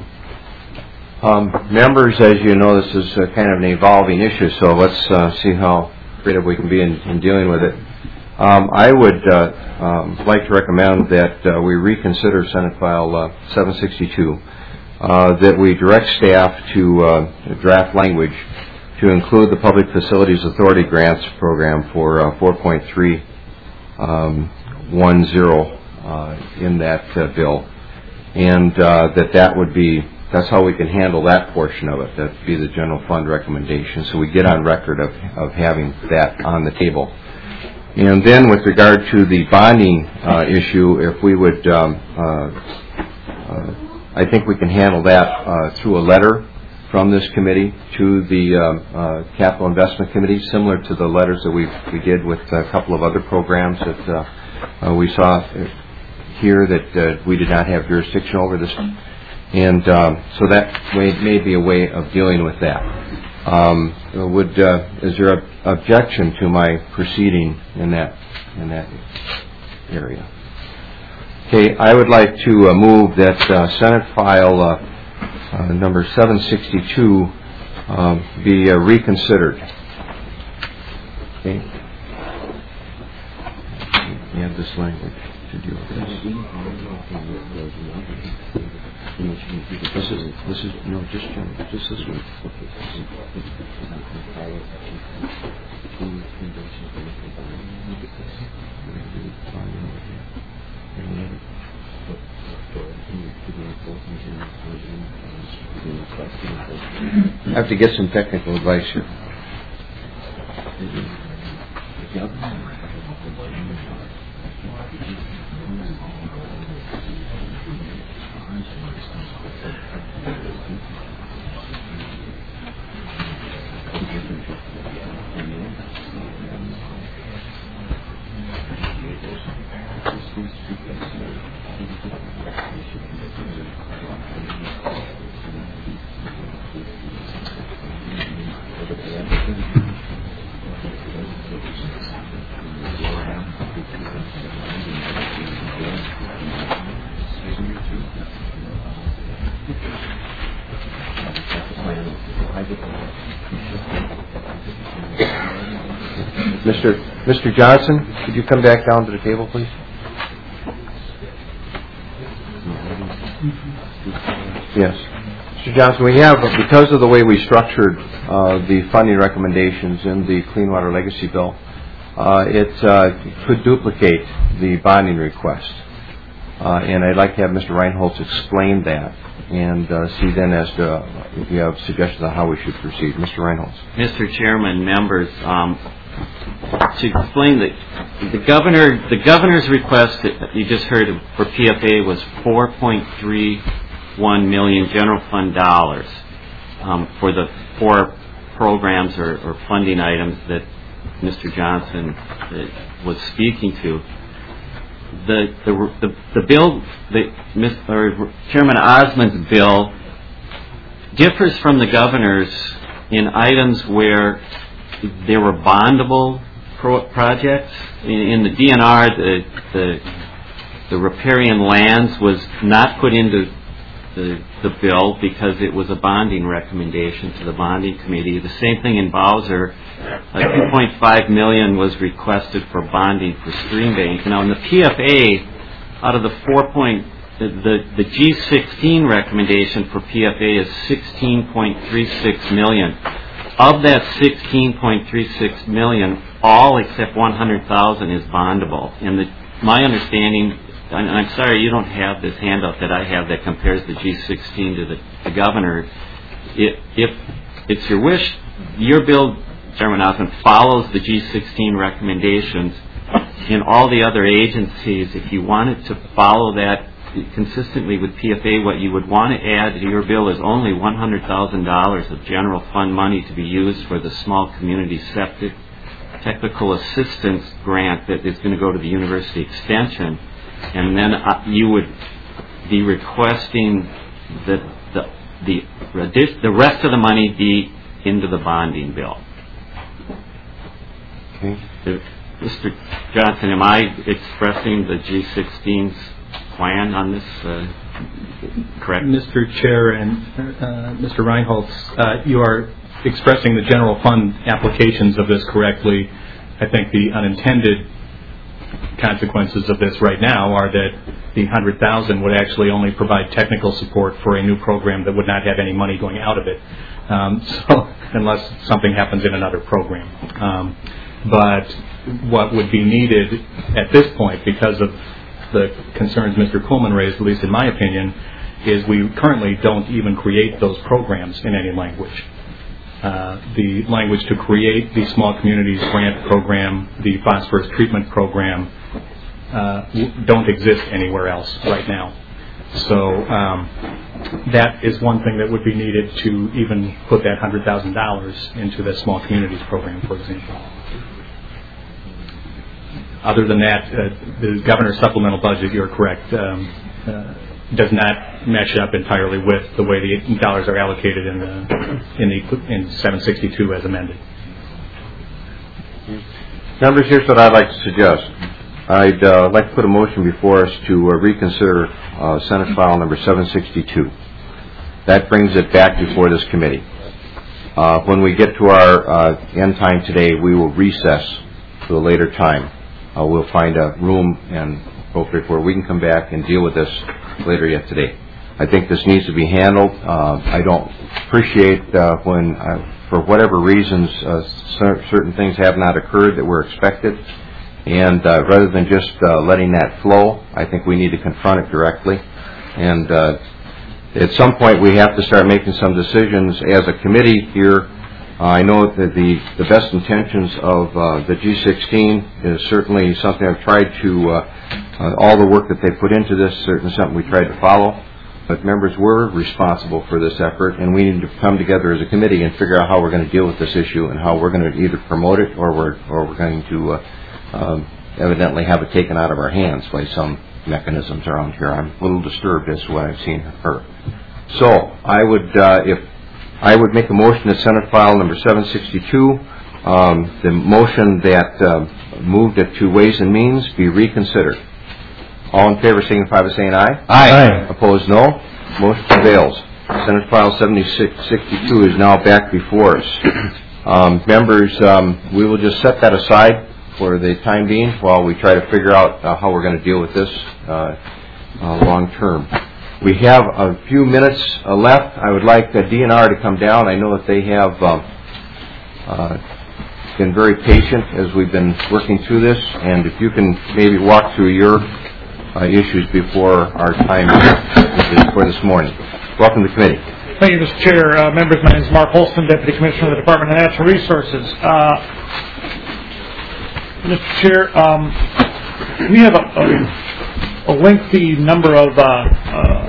Um, members, as you know, this is uh, kind of an evolving issue, so let's uh, see how creative we can be in, in dealing with it. Um, I would uh, um, like to recommend that uh, we reconsider Senate File uh, seven sixty-two, uh, that we direct staff to uh, draft language to include the Public Facilities Authority Grants Program for uh, four point three one zero uh, in that uh, bill, and uh, that that would be That's how we can handle that portion of it. That would be the general fund recommendation. So we get on record of, of having that on the table. And then with regard to the bonding uh, issue, if we would, um, uh, uh, I think we can handle that uh, through a letter from this committee to the um, uh, Capital Investment Committee, similar to the letters that we we did with a couple of other programs that uh, uh, we saw here that uh, we did not have jurisdiction over this. And um, so that may, may be a way of dealing with that. Um, would uh, is there an objection to my proceeding in that in that area? Okay, I would like to uh, move that uh, Senate File uh, uh, number seven sixty-two um, be uh, reconsidered. Okay, we have this language to deal with this. This is, this is, no, just, just this one. I have to get some technical advice here. Mister Mister Johnson, could you come back down to the table, please? Yes. Mister Johnson, we have, because of the way we structured uh, the funding recommendations in the Clean Water Legacy Bill, uh, it uh, could duplicate the bonding request. Uh, and I'd like to have Mister Reinholz explain that and uh, see then as to uh, if you have suggestions on how we should proceed. Mister Reinholz. Mister Chairman, members, um, to explain that the governor, the governor's request that you just heard for P F A was four point three one million general fund dollars um, for the four programs or, or funding items that Mister Johnson uh, was speaking to. The the the, the bill, the Mister Chairman Osmond's bill, differs from the governor's in items where there were bondable pro- projects. In, in the D N R, the, the the riparian lands was not put into the the bill because it was a bonding recommendation to the bonding committee. The same thing in Bowser. Uh, two point five million dollars was requested for bonding for stream bank. Now in the P F A, out of the four point, the, the, the G sixteen recommendation for P F A is sixteen point three six million dollars. Of that sixteen point three six million dollars, all except one hundred thousand dollars is bondable. And the, my understanding, and I'm sorry you don't have this handout that I have that compares the G sixteen to the, the governor. It, if it's your wish, your bill, Chairman Osmond, follows the G sixteen recommendations. In all the other agencies, if you wanted to follow that consistently with P F A, what you would want to add to your bill is only one hundred thousand dollars of general fund money to be used for the small community septic technical assistance grant that is going to go to the university extension. And then uh, you would be requesting that the, the, the rest of the money be into the bonding bill. Okay. Uh, Mister Johnson, am I expressing the G sixteen's plan on this uh, correct? Mister Chair and uh, Mister Reinholz, uh, you are expressing the general fund applications of this correctly. I think the unintended consequences of this right now are that the one hundred thousand dollars would actually only provide technical support for a new program that would not have any money going out of it, um, so unless something happens in another program. Um, but what would be needed at this point, because of the concerns Mister Coleman raised, at least in my opinion, is we currently don't even create those programs in any language. Uh, the language to create the Small Communities Grant Program, the Phosphorus Treatment Program, uh, don't exist anywhere else right now. So um, that is one thing that would be needed to even put that one hundred thousand dollars into the Small Communities Program, for example. Other than that, uh, the governor's supplemental budget, you're correct, um, uh, does not match up entirely with the way the dollars are allocated in the in the in seven sixty-two as amended. Members, here's what I'd like to suggest. I'd uh, like to put a motion before us to uh, reconsider uh, Senate file number seven sixty-two. That brings it back before this committee. Uh, when we get to our uh, end time today, we will recess to a later time. Uh, we'll find a room and appropriate where we can come back and deal with this later yet today. I think this needs to be handled. Uh, I don't appreciate uh, when, uh, for whatever reasons, uh, cer- certain things have not occurred that were expected. And uh, rather than just uh, letting that flow, I think we need to confront it directly. And uh, at some point, we have to start making some decisions as a committee here. Uh, I know that the, the best intentions of uh, the G sixteen is certainly something I've tried to, uh, uh, all the work that they put into this, certainly something we tried to follow. But members, we're responsible for this effort, and we need to come together as a committee and figure out how we're going to deal with this issue and how we're going to either promote it or we're, or we're going to uh, um, evidently have it taken out of our hands by some mechanisms around here. I'm a little disturbed as to what I've seen her. So I would, uh, if I would make a motion that Senate file number seven sixty-two, um, the motion that uh, moved it to Ways and Means, be reconsidered. All in favor signify by saying aye. Aye. Aye. Opposed, no. Motion prevails. Senate file seventy-six sixty-two is now back before us. Um, members, um, we will just set that aside for the time being while we try to figure out uh, how we're going to deal with this uh, uh, long term. we have a few minutes uh, left. I would like the D N R to come down. I know that they have um, uh, been very patient as we've been working through this, and if you can maybe walk through your uh, issues before our time for this morning. Welcome to the committee. Thank you, Mister Chair. Uh, members, my name is Mark Holston, Deputy Commissioner of the Department of Natural Resources. Uh, Mister Chair, um, we have a, a, a lengthy number of uh, uh,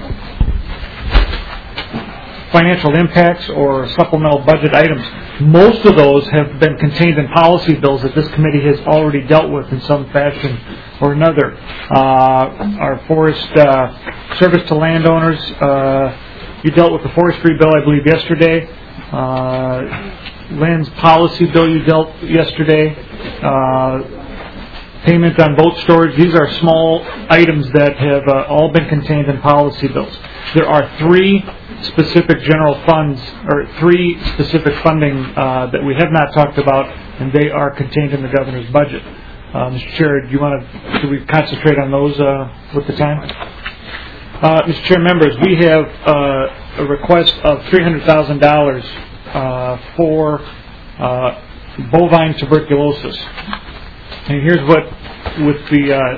financial impacts or supplemental budget items. Most of those have been contained in policy bills that this committee has already dealt with in some fashion or another. Uh, our forest uh, service to landowners, uh, you dealt with the forestry bill, I believe, yesterday. Uh, lands policy bill you dealt yesterday. Uh, payment on boat storage. These are small items that have uh, all been contained in policy bills. There are three specific general funds, or three specific funding uh, that we have not talked about, and they are contained in the governor's budget. Uh, Mister Chair, do you want to, do we concentrate on those uh, with the time? Uh, Mister Chair, members, we have uh, a request of three hundred thousand dollars uh, for uh, bovine tuberculosis. And here's what, with the uh,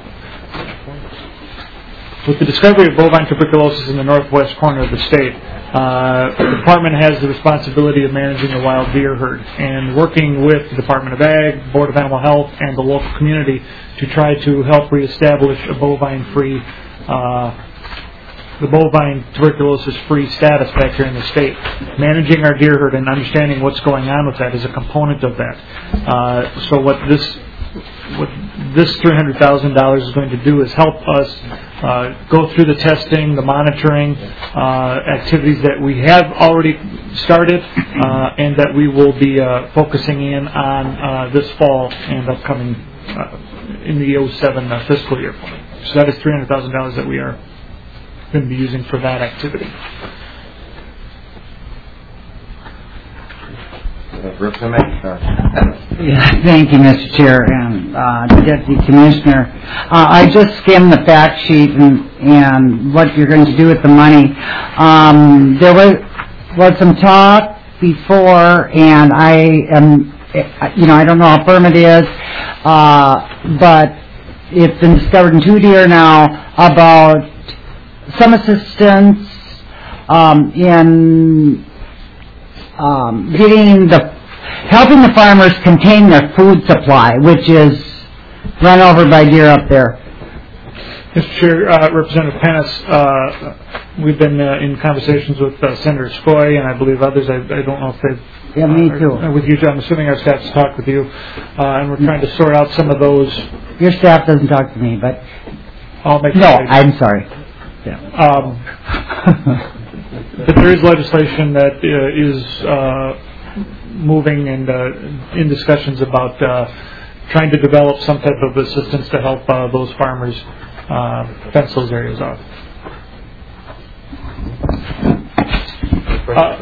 with the discovery of bovine tuberculosis in the northwest corner of the state, uh, the department has the responsibility of managing the wild deer herd and working with the Department of Ag, Board of Animal Health, and the local community to try to help reestablish a bovine-free, uh, the bovine tuberculosis-free status back here in the state. Managing our deer herd and understanding what's going on with that is a component of that. Uh, so what this what this three hundred thousand dollars is going to do is help us uh, go through the testing, the monitoring uh, activities that we have already started uh, and that we will be uh, focusing in on uh, this fall and upcoming uh, in the oh seven uh, fiscal year. So that is three hundred thousand dollars that we are going to be using for that activity. Yeah, thank you, Mister Chair and uh, Deputy Commissioner. Uh, I just skimmed the fact sheet and, and what you're going to do with the money. Um, there was was some talk before, and I am, you know, I don't know how firm it is, uh, but it's been discovered in two deer now about some assistance um, in um, getting the helping the farmers contain their food supply, which is run over by deer up there. Mister Chair, uh, Representative Pennis, uh, we've been uh, in conversations with uh, Senator Skoye and I believe others. I, I don't know if they've... Yeah, me too. Uh, with you, I'm assuming our staff's talked with you, uh, and we're trying to sort out some of those... Your staff doesn't talk to me, but... I'll make No, sure I'm sorry. Yeah. Um, but there is legislation that uh, is... Uh, moving and uh, in discussions about uh, trying to develop some type of assistance to help uh, those farmers uh, fence those areas off. Uh,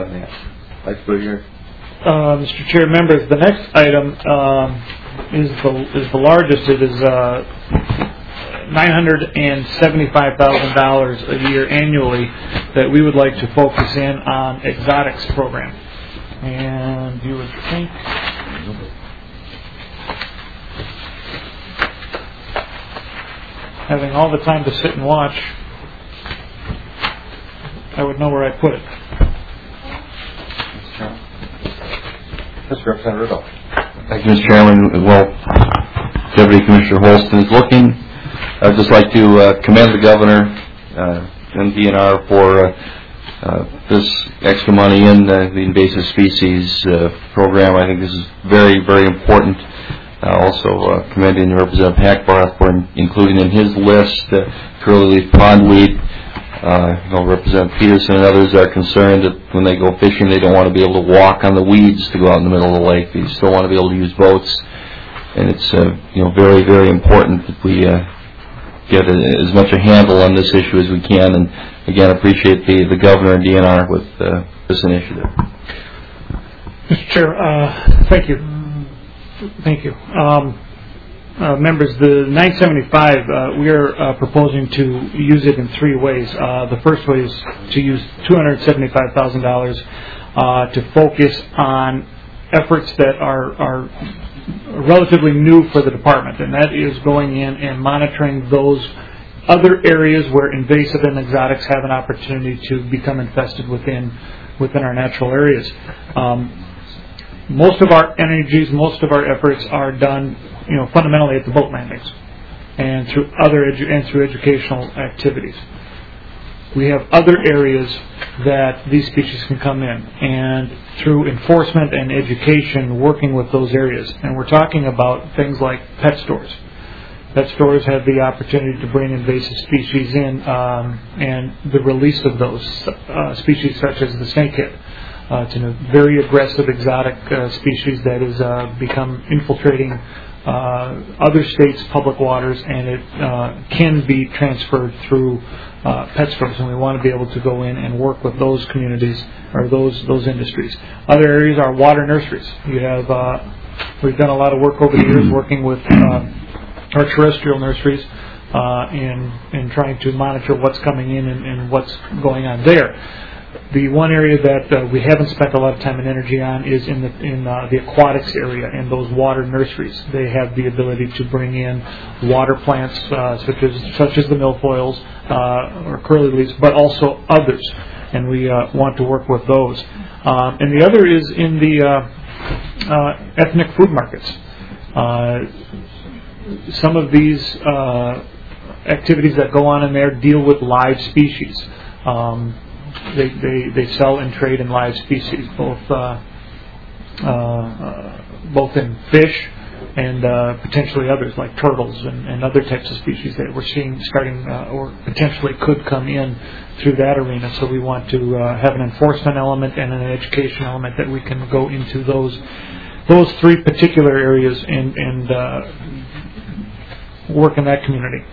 uh, Mister Chair, members, the next item um, is the is the largest. It is uh, nine hundred and seventy-five thousand dollars a year annually that we would like to focus in on exotics program. And you would think having all the time to sit and watch, I would know where I put it. Mister Representative Riddle. Thank you, Mister Chairman. Well, Deputy Commissioner Holston is looking. I'd just like to uh, commend the Governor uh, and D N R for uh, Uh, this extra money in uh, the invasive species uh, program. I think this is very, very important. Uh, also uh, commending Representative Hackbarth for in, including in his list uh, curly leaf pondweed. Uh, you know, Representative Peterson and others are concerned that when they go fishing, they don't want to be able to walk on the weeds to go out in the middle of the lake. They still want to be able to use boats, and it's uh, you know very, very important that we uh, get a, as much a handle on this issue as we can. And again, appreciate the, the Governor and D N R with uh, this initiative. Mister Chair, uh, thank you. Thank you. Um, uh, members, the nine seventy-five, uh, we are uh, proposing to use it in three ways. Uh, the first way is to use two hundred seventy-five thousand dollars uh, to focus on efforts that are, are relatively new for the department, and that is going in and monitoring those other areas where invasive and exotics have an opportunity to become infested within within our natural areas. Um, most of our energies, most of our efforts are done, you know, fundamentally at the boat landings and through other edu- and through educational activities. We have other areas that these species can come in, and through enforcement and education, working with those areas. And we're talking about things like pet stores. Pet stores have the opportunity to bring invasive species in, um, and the release of those uh, species, such as the snakehead. Uh, it's a very aggressive exotic uh, species that has uh, become infiltrating uh, other states' public waters, and it uh, can be transferred through uh, pet stores. And we want to be able to go in and work with those communities or those those industries. Other areas are water nurseries. You have uh, we've done a lot of work over the years working with uh, our terrestrial nurseries uh, in in trying to monitor what's coming in and, and what's going on there. The one area that uh, we haven't spent a lot of time and energy on is in the in uh, the aquatics area and those water nurseries. They have the ability to bring in water plants uh, such as such as the milfoils uh, or curly leaves, but also others, and we uh, want to work with those. Um, and the other is in the uh, uh, ethnic food markets. Uh, some of these uh, activities that go on in there deal with live species. Um, They, they they sell and trade in live species, both uh, uh, uh, both in fish and uh, potentially others like turtles and, and other types of species that we're seeing starting uh, or potentially could come in through that arena. So we want to uh, have an enforcement element and an education element that we can go into those those three particular areas and and uh, work in that community.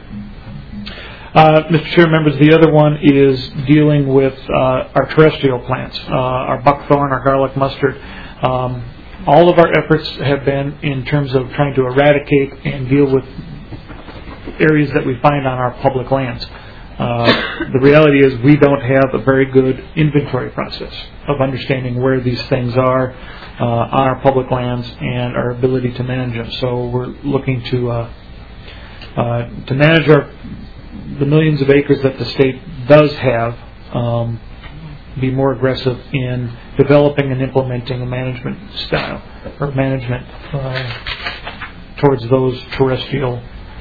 Uh, Mister Chair, members, the other one is dealing with uh, our terrestrial plants, uh, our buckthorn, our garlic mustard. Um, all of our efforts have been in terms of trying to eradicate and deal with areas that we find on our public lands. Uh, the reality is we don't have a very good inventory process of understanding where these things are uh, on our public lands and our ability to manage them. So we're looking to uh, uh, to manage our the millions of acres that the state does have, um, be more aggressive in developing and implementing a management style or management uh, towards those terrestrial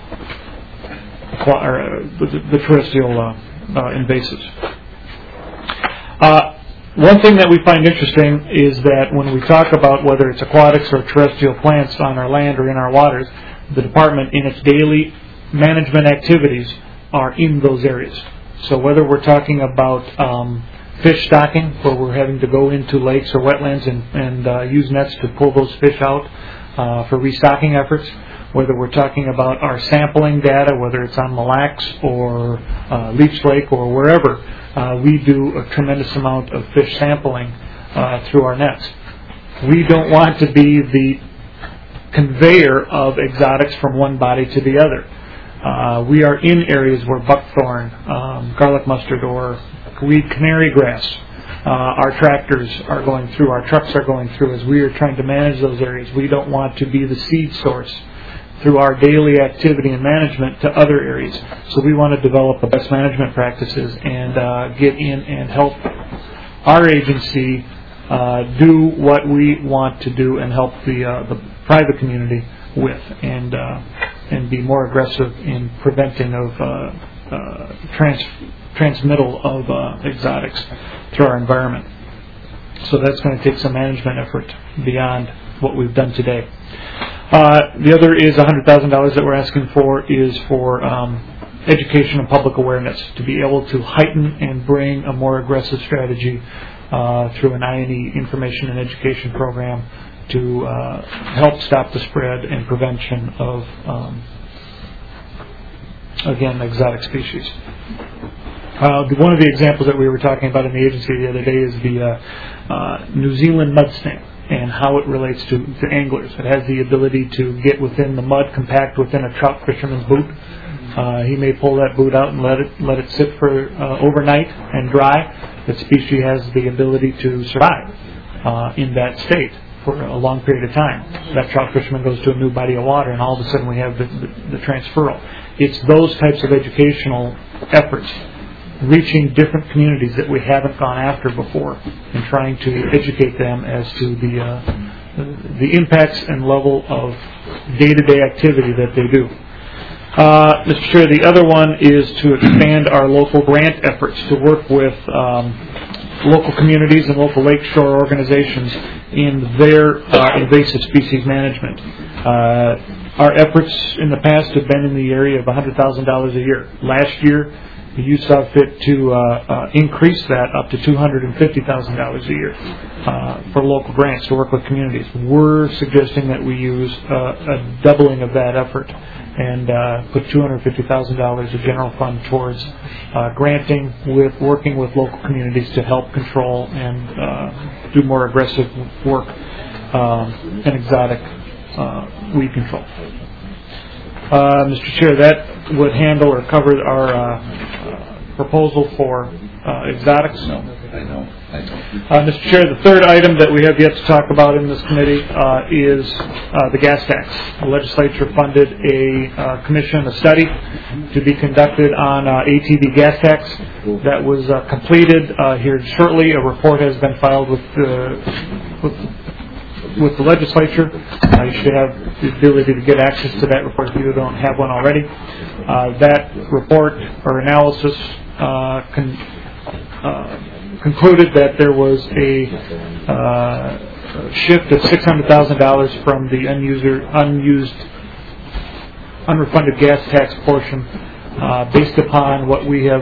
or, uh, the, the terrestrial uh, uh, invasives. Uh, one thing that we find interesting is that when we talk about whether it's aquatics or terrestrial plants on our land or in our waters, the department in its daily management activities are in those areas. So whether we're talking about um, fish stocking, where we're having to go into lakes or wetlands and, and uh, use nets to pull those fish out uh, for restocking efforts, whether we're talking about our sampling data, whether it's on Mille Lacs or uh, Leech Lake or wherever, uh, we do a tremendous amount of fish sampling uh, through our nets. We don't want to be the conveyor of exotics from one body to the other. Uh, we are in areas where buckthorn, um, garlic mustard, or weed canary grass, uh, our tractors are going through, our trucks are going through as we are trying to manage those areas. We don't want to be the seed source through our daily activity and management to other areas. So we want to develop the best management practices and uh, get in and help our agency uh, do what we want to do and help the, uh, the private community with, and uh, and be more aggressive in preventing of uh, uh, trans transmittal of uh, exotics through our environment. So that's going to take some management effort beyond what we've done today. Uh, the other is one hundred thousand dollars that we're asking for is for um, education and public awareness, to be able to heighten and bring a more aggressive strategy uh, through an I and E information and education program to uh, help stop the spread and prevention of, um, again, exotic species. Uh, one of the examples that we were talking about in the agency the other day is the uh, uh, New Zealand mud snake. and how it relates to, to anglers. It has the ability to get within the mud, compact within a trout fisherman's boot. Uh, he may pull that boot out and let it let it sit for uh, overnight and dry. The species has the ability to survive uh, in that state for a long period of time. That trout fisherman goes to a new body of water, and all of a sudden we have the, the, the transferal. It's those types of educational efforts, reaching different communities that we haven't gone after before, and trying to educate them as to the uh, the impacts and level of day-to-day activity that they do. Uh, Mister Chair, the other one is to expand our local grant efforts to work with um, local communities and local lakeshore organizations in their uh, invasive species management. Uh, our efforts in the past have been in the area of one hundred thousand dollars a year. Last year, you saw fit to uh, uh, increase that up to two hundred fifty thousand dollars a year uh, for local grants to work with communities. We're suggesting that we use uh, a doubling of that effort and uh, put two hundred fifty thousand dollars of general fund towards uh, granting with working with local communities to help control and uh, do more aggressive work um, in exotic uh, weed control. Uh, Mister Chair, that would handle or cover our uh, uh, proposal for uh, exotics. No, I know. I know. Uh, Mister Chair, the third item that we have yet to talk about in this committee uh, is uh, the gas tax. The legislature funded a uh, commission, a study to be conducted on uh, A T V gas tax. That was uh, completed uh, here shortly. A report has been filed with uh, with with the legislature. Uh, you should have the ability to get access to that report if you don't have one already. Uh, that report or analysis uh, con- uh, concluded that there was a uh, shift of six hundred thousand dollars from the unuser, unused, unrefunded gas tax portion uh, based upon what we have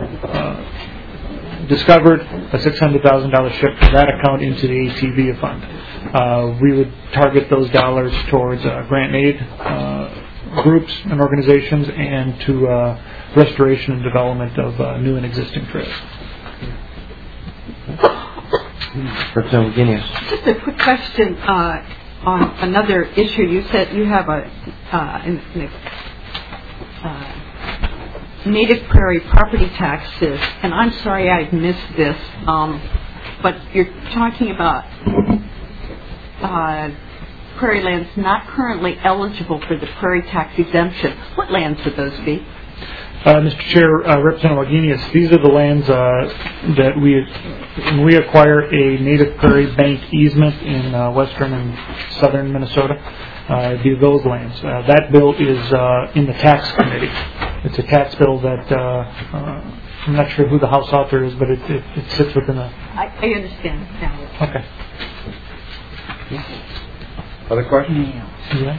uh, discovered, a six hundred thousand dollars shift from that account into the A T V fund. Uh, we would target those dollars towards uh, grant and aid uh, groups and organizations and to uh, restoration and development of uh, new and existing trails. Representative Guinness. Just a quick question uh, on another issue. You said you have a uh, an, an, uh, native prairie property taxes, and I'm sorry I missed this, um, but you're talking about Uh, prairie lands not currently eligible for the prairie tax exemption. What lands would those be? Uh, Mister Chair, uh, Representative Wagenius, these are the lands uh, that we when we acquire a native prairie bank easement in uh, western and southern Minnesota. Uh, it'd be those lands. Uh, that bill is uh, in the tax committee. It's a tax bill that uh, uh, I'm not sure who the House author is, but it, it, it sits within a. I, I understand now. Okay. Other questions? Yeah.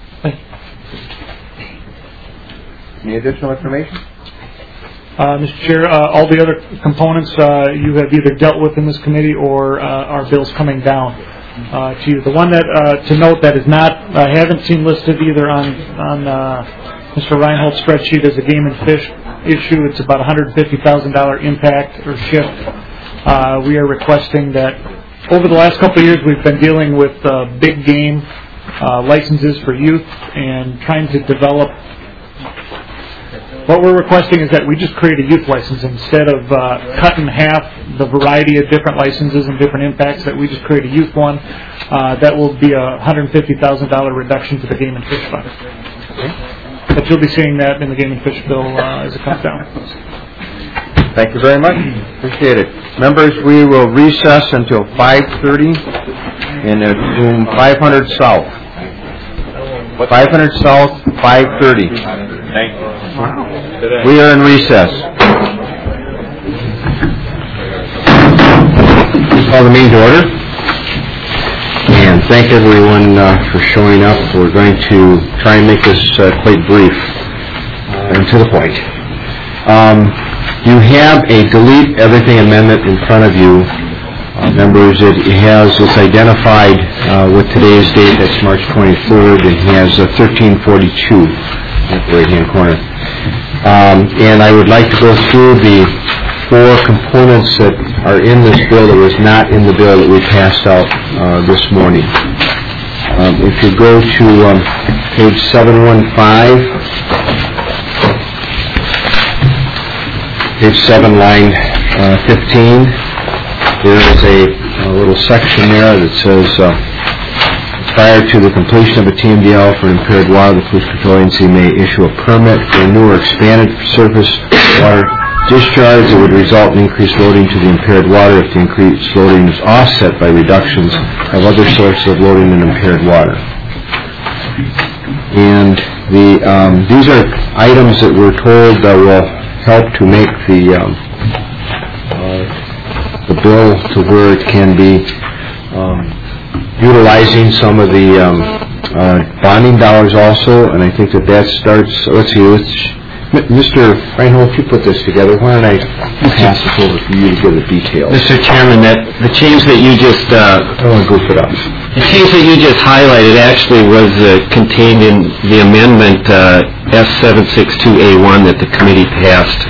Any additional information? Uh, Mister Chair, uh, all the other components uh, you have either dealt with in this committee or uh, are bills coming down uh, to you. The one that uh, to note that is not, I haven't seen listed either on on uh, Mister Reinhold's spreadsheet as a game and fish issue. It's about one hundred fifty thousand dollars impact or shift. Uh, we are requesting that. Over the last couple of years, we've been dealing with uh, big game uh, licenses for youth and trying to develop. What we're requesting is that we just create a youth license instead of uh, cut in half the variety of different licenses and different impacts. That we just create a youth one. Uh, that will be a one hundred fifty thousand dollars reduction to the game and fish fund. Okay. But you'll be seeing that in the game and fish bill uh, as it comes down. Thank you very much. Appreciate it. Members, we will recess until five thirty in room five hundred South. five hundred South, five thirty. Thank you. We are in recess. Call the meeting to order. And thank everyone uh, for showing up. We're going to try and make this uh, quite brief and to the point. Um, You have a delete everything amendment in front of you, uh, members. It has it's identified uh, with today's date. That's March twenty-third. It has uh, thirteen forty-two at the right-hand corner. Um, and I would like to go through the four components that are in this bill that was not in the bill that we passed out uh, this morning. Um, if you go to um, page seven one five, page seven, line uh, fifteen, there is a, a little section there that says, uh, prior to the completion of a T M D L for impaired water, the Police Patrol Agency may issue a permit for a new or expanded surface water discharge that would result in increased loading to the impaired water if the increased loading is offset by reductions of other sources of loading in impaired water. And the um, these are items that we're told uh, will help to make the um, uh, the bill to where it can be um, utilizing some of the um, uh, bonding dollars also, and I think that that starts. Let's see, let's. Mister Reinhold, if you put this together, why don't I pass this over for you to give the details? Mister Chairman, that the change that you just uh, I don't want to goof it up. The change that you just highlighted actually was uh, contained in the amendment uh, S seven sixty-two A one that the committee passed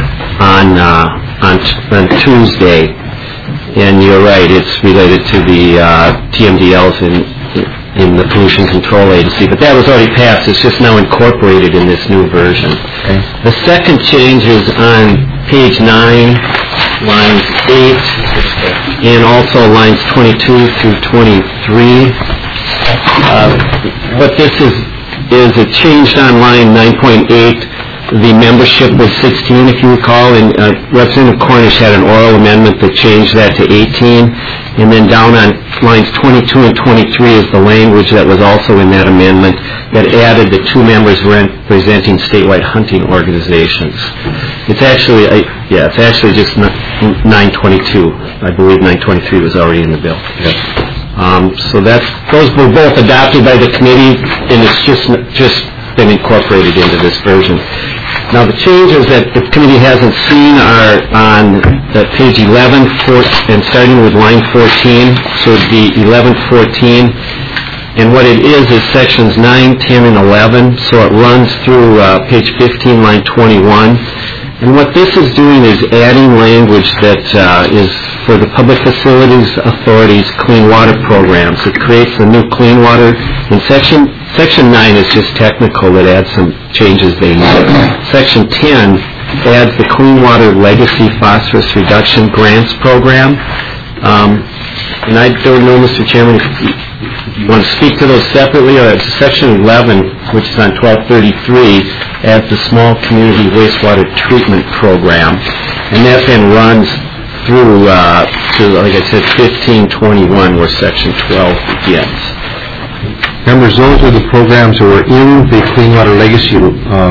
on uh, on, on Tuesday, and you're right, it's related to the uh, T M D Ls in. in the Pollution Control Agency, but that was already passed. It's just now incorporated in this new version. Okay. The second change is on page nine, lines eight, and also lines twenty-two through twenty-three. Uh, what this is, is it changed on line nine point eight. The membership was sixteen, if you recall, and uh, Representative Cornish had an oral amendment that changed that to eighteen. And then down on lines twenty-two and twenty-three is the language that was also in that amendment that added the two members representing statewide hunting organizations. It's actually, I, yeah, it's actually just nine twenty-two. I believe nine twenty-three was already in the bill. Yes. Um, so that's those were both adopted by the committee, and it's just just been incorporated into this version. Now, the changes that the committee hasn't seen are on uh, page eleven, four, and starting with line fourteen, so it'd be eleven fourteen. And what it is is sections nine, ten, and eleven, so it runs through uh, page fifteen, line twenty-one. And what this is doing is adding language that uh, is for the Public Facilities Authority's Clean Water programs. It creates a new clean water. In section section nine is just technical. It adds some changes they need. Section ten adds the Clean Water Legacy Phosphorus Reduction Grants program. Um, and I don't know, Mister Chairman, if you want to speak to those separately, or it's section eleven, which is on twelve thirty-three, adds the Small Community Wastewater Treatment Program. And that then runs through uh, to, like I said, fifteen twenty-one, where section twelve begins. Members, those are the programs that were in the Clean Water Legacy um,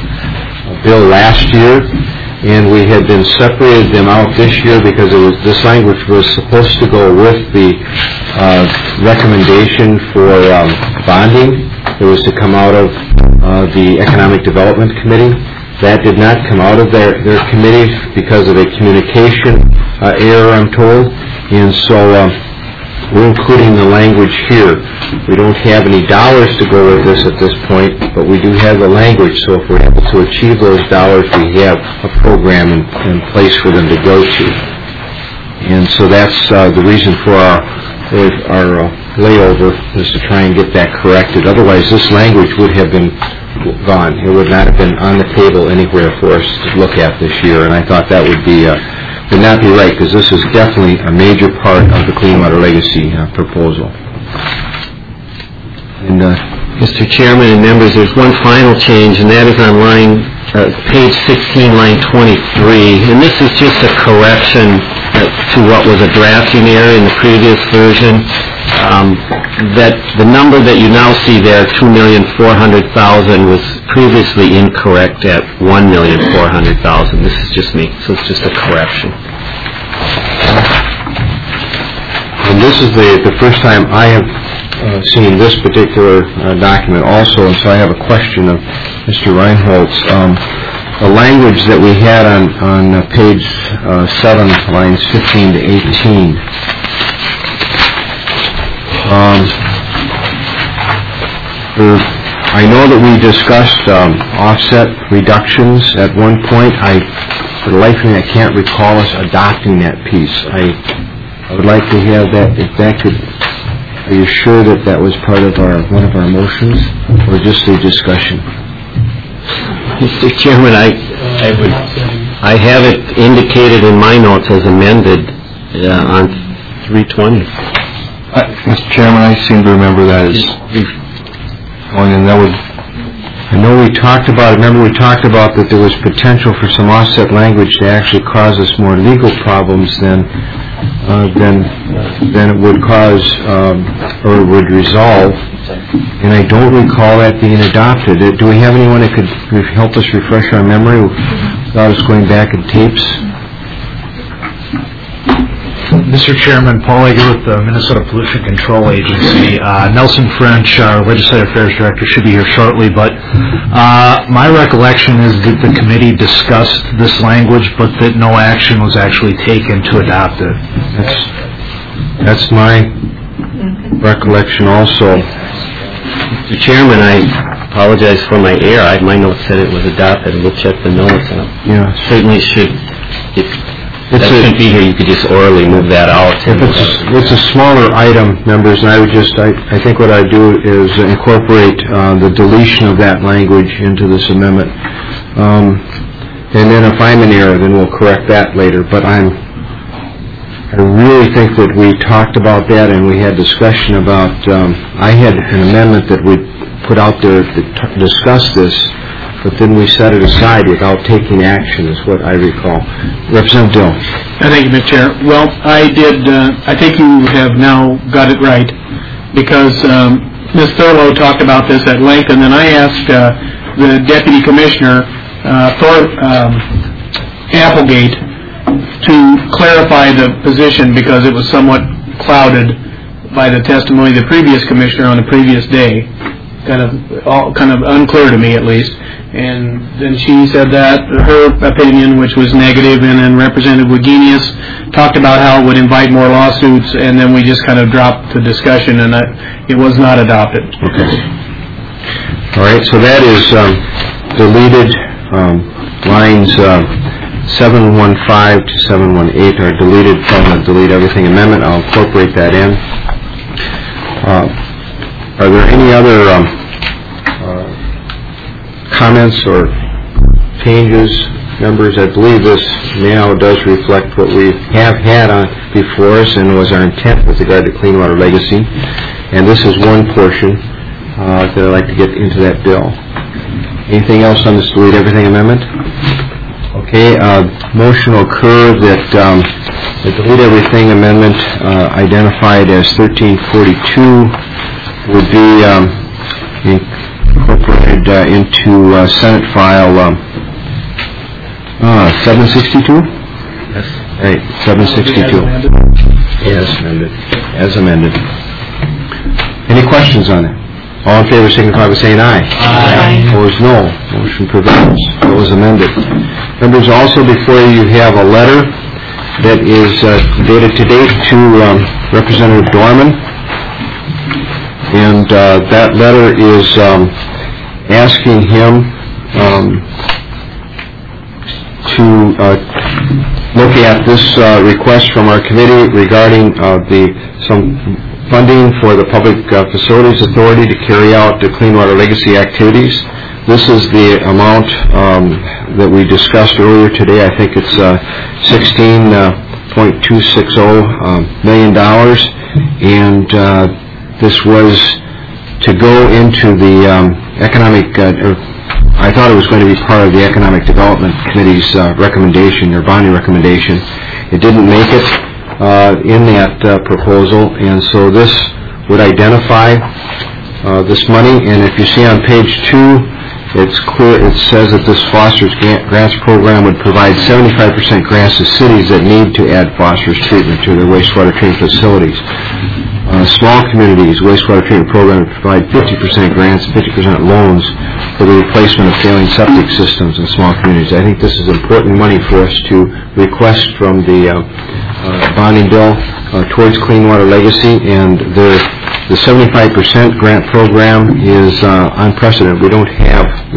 bill last year, and we had been separated them out this year because it was this language was supposed to go with the uh, recommendation for um, bonding. It was to come out of uh, the Economic Development Committee. That did not come out of their, their committee because of a communication uh, error, I'm told, and so um, we're including the language here. We don't have any dollars to go with this at this point, but we do have the language, so if we're able to achieve those dollars, we have a program in, in place for them to go to. And so that's uh, the reason for our, our uh, layover, is to try and get that corrected. Otherwise, this language would have been gone. It would not have been on the table anywhere for us to look at this year, and I thought that would be uh, would not be right, because this is definitely a major part of the Clean Water Legacy uh, proposal. And, uh, Mister Chairman and members, there's one final change, and that is on line uh, page sixteen, line twenty-three, and this is just a correction uh, to what was a drafting error in the previous version. Um, that the number that you now see there, two million four hundred thousand, was previously incorrect at one million four hundred thousand. This is just me, so it's just a correction. And this is the, the first time I have uh, seen this particular uh, document also, and so I have a question of Mister Reinhold's. Um, the language that we had on, on uh, page uh, seven, lines fifteen to eighteen, Um, I know that we discussed um, offset reductions at one point. I for the life of me, I can't recall us adopting that piece. I, I would like to have that, if that could, are you sure that that was part of our, one of our motions, or just a discussion? Mister Chairman, I, I would, I have it indicated in my notes as amended uh, on three twenty. Uh, Mister Chairman, I seem to remember that as, oh, and that would, I know we talked about, remember we talked about that there was potential for some offset language to actually cause us more legal problems than, uh, than, than it would cause, um, or would resolve. And I don't recall that being adopted. Uh, do we have anyone that could re- help us refresh our memory without us going back in tapes? Mister Chairman, Paul Eger with the Minnesota Pollution Control Agency. Uh, Nelson French, our Legislative Affairs Director, should be here shortly, but uh, my recollection is that the committee discussed this language, but that no action was actually taken to adopt it. That's, that's my recollection also. Mister Chairman, I apologize for my error. I, my notes said it was adopted. We'll check the notes. And yeah. Certainly should, if It's that a, shouldn't be here, you could just orally move that out. If it's, it's a smaller item, members, and I would just, I, I think what I'd do is incorporate uh, the deletion of that language into this amendment. Um, and then if I'm in error, then we'll correct that later. But I'm, I really think that we talked about that and we had discussion about, um, I had an amendment that we put out there that t- discussed this, but then we set it aside without taking action, is what I recall. Representative Dill. Thank you, Mister Chair. Well, I did, uh, I think you have now got it right, because um, Miz Thurlow talked about this at length, and then I asked uh, the Deputy Commissioner, uh, Thor um, Applegate, to clarify the position because it was somewhat clouded by the testimony of the previous Commissioner on the previous day. Kind of, all, kind of unclear to me at least. And then she said that her opinion, which was negative, and then Representative Wagenius talked about how it would invite more lawsuits, and then we just kind of dropped the discussion, and I, it was not adopted. Okay. All right, so that is um, deleted. Um, lines uh, seven one five to seven one eight are deleted from the Delete Everything Amendment. I'll incorporate that in. Uh, are there any other um, uh, comments or changes, members? I believe this now does reflect what we have had on before us and was our intent with regard to Clean Water Legacy. And this is one portion uh, that I'd like to get into that bill. Anything else on this Delete Everything Amendment? Okay, uh, motion will occur that um, the Delete Everything Amendment uh, identified as thirteen forty-two would be um, incorporated uh, into uh, Senate file um, uh, seven sixty-two? Yes. Right, seven sixty-two. As amended. As amended. Any questions on it? All in favor signify by saying aye. Aye. Opposed, no. Motion prevails. It was amended. Members, also before you have a letter that is uh, dated to date to um, Representative Dorman. And uh, that letter is um, asking him um, to uh, look at this uh, request from our committee regarding uh, the some funding for the Public uh, Facilities Authority to carry out the Clean Water Legacy activities. This is the amount um, that we discussed earlier today. I think it's uh, sixteen point two six zero um, million dollars, and uh, this was to go into the um, economic. Uh, or I thought it was going to be part of the Economic Development Committee's uh, recommendation, their bonding recommendation. It didn't make it uh, in that uh, proposal, and so this would identify uh, this money. And if you see on page two, it's clear. It says that this phosphorus grants program would provide seventy-five percent grants to cities that need to add phosphorus treatment to their wastewater treatment facilities. Uh, small communities, wastewater treatment program would provide fifty percent grants, fifty percent loans for the replacement of failing septic systems in small communities. I think this is important money for us to request from the uh, uh, bonding bill uh, towards Clean Water Legacy, and the the seventy-five percent grant program is uh, unprecedented. We don't have one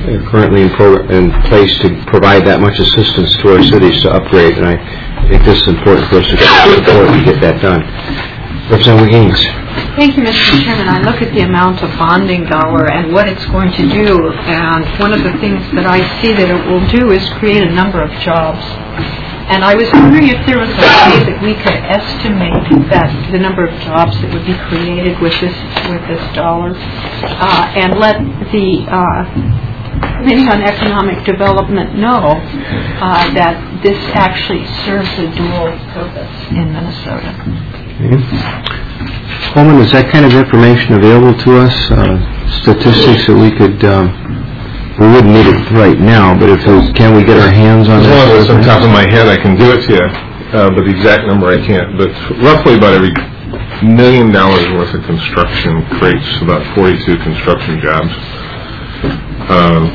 currently in, pro- in place to provide that much assistance to our cities to upgrade, and I think this is important for us to get support to get that done. Representative Gaines. Thank you, Mister Chairman. I look at the amount of bonding dollar and what it's going to do, and one of the things that I see that it will do is create a number of jobs. And I was wondering if there was a way that we could estimate that the number of jobs that would be created with this with this dollar, uh, and let the uh, Committee on Economic Development know uh, that this actually serves a dual purpose in Minnesota. Okay. Coleman, is that kind of information available to us? Uh, statistics that we could, um, we wouldn't need it right now, but if it, can we get our hands on it? As long as it's on top of my head, I can do it to you, uh, but the exact number I can't. But roughly about every million dollars worth of construction creates about forty-two construction jobs. Uh,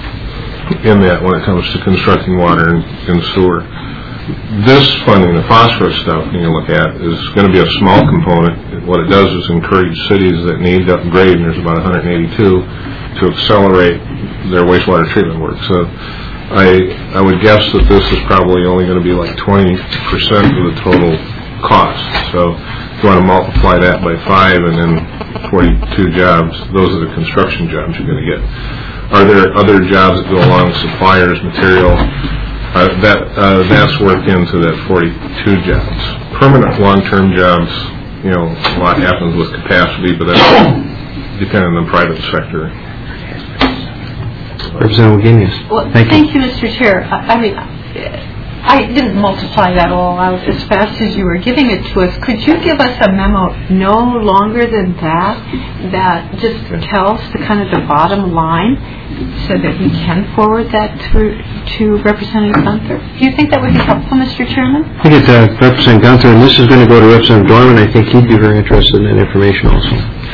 in that, when it comes to constructing water and, and sewer. This funding, the phosphorus stuff you look at, is going to be a small component. What it does is encourage cities that need to upgrade, and there's about one hundred eighty-two, to accelerate their wastewater treatment work. So I I would guess that this is probably only going to be like twenty percent of the total cost. So if you want to multiply that by five and then forty-two jobs, those are the construction jobs you're going to get. Are there other jobs that go along with suppliers, material? Uh, that uh, that's worked into that forty-two jobs. Permanent long-term jobs, you know, a lot happens with capacity, but that's dependent on the private sector. Representative Guinness. Well, thank, thank you. you, Mister Chair. I, I mean, I didn't multiply that all out as fast as you were giving it to us. Could you give us a memo no longer than that, that just tells the kind of the bottom line, so that we can forward that through to Representative Gunther? Do you think that would be helpful, Mister Chairman? I think it's uh, Representative Gunther, and this is going to go to Representative Dorman. I think he'd be very interested in that information also.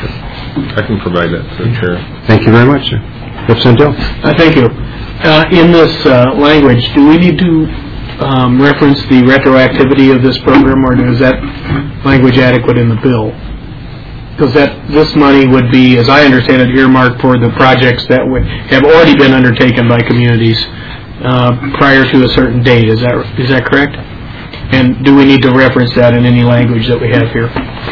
I can provide that to the Chair. Thank you very much, sir. Representative Dill. Uh, thank you. Uh, in this uh, language, do we need to um, reference the retroactivity of this program, or is that language adequate in the bill? Because that this money would be, as I understand it, earmarked for the projects that would have already been undertaken by communities uh, prior to a certain date. Is that is that correct? And do we need to reference that in any language that we have here?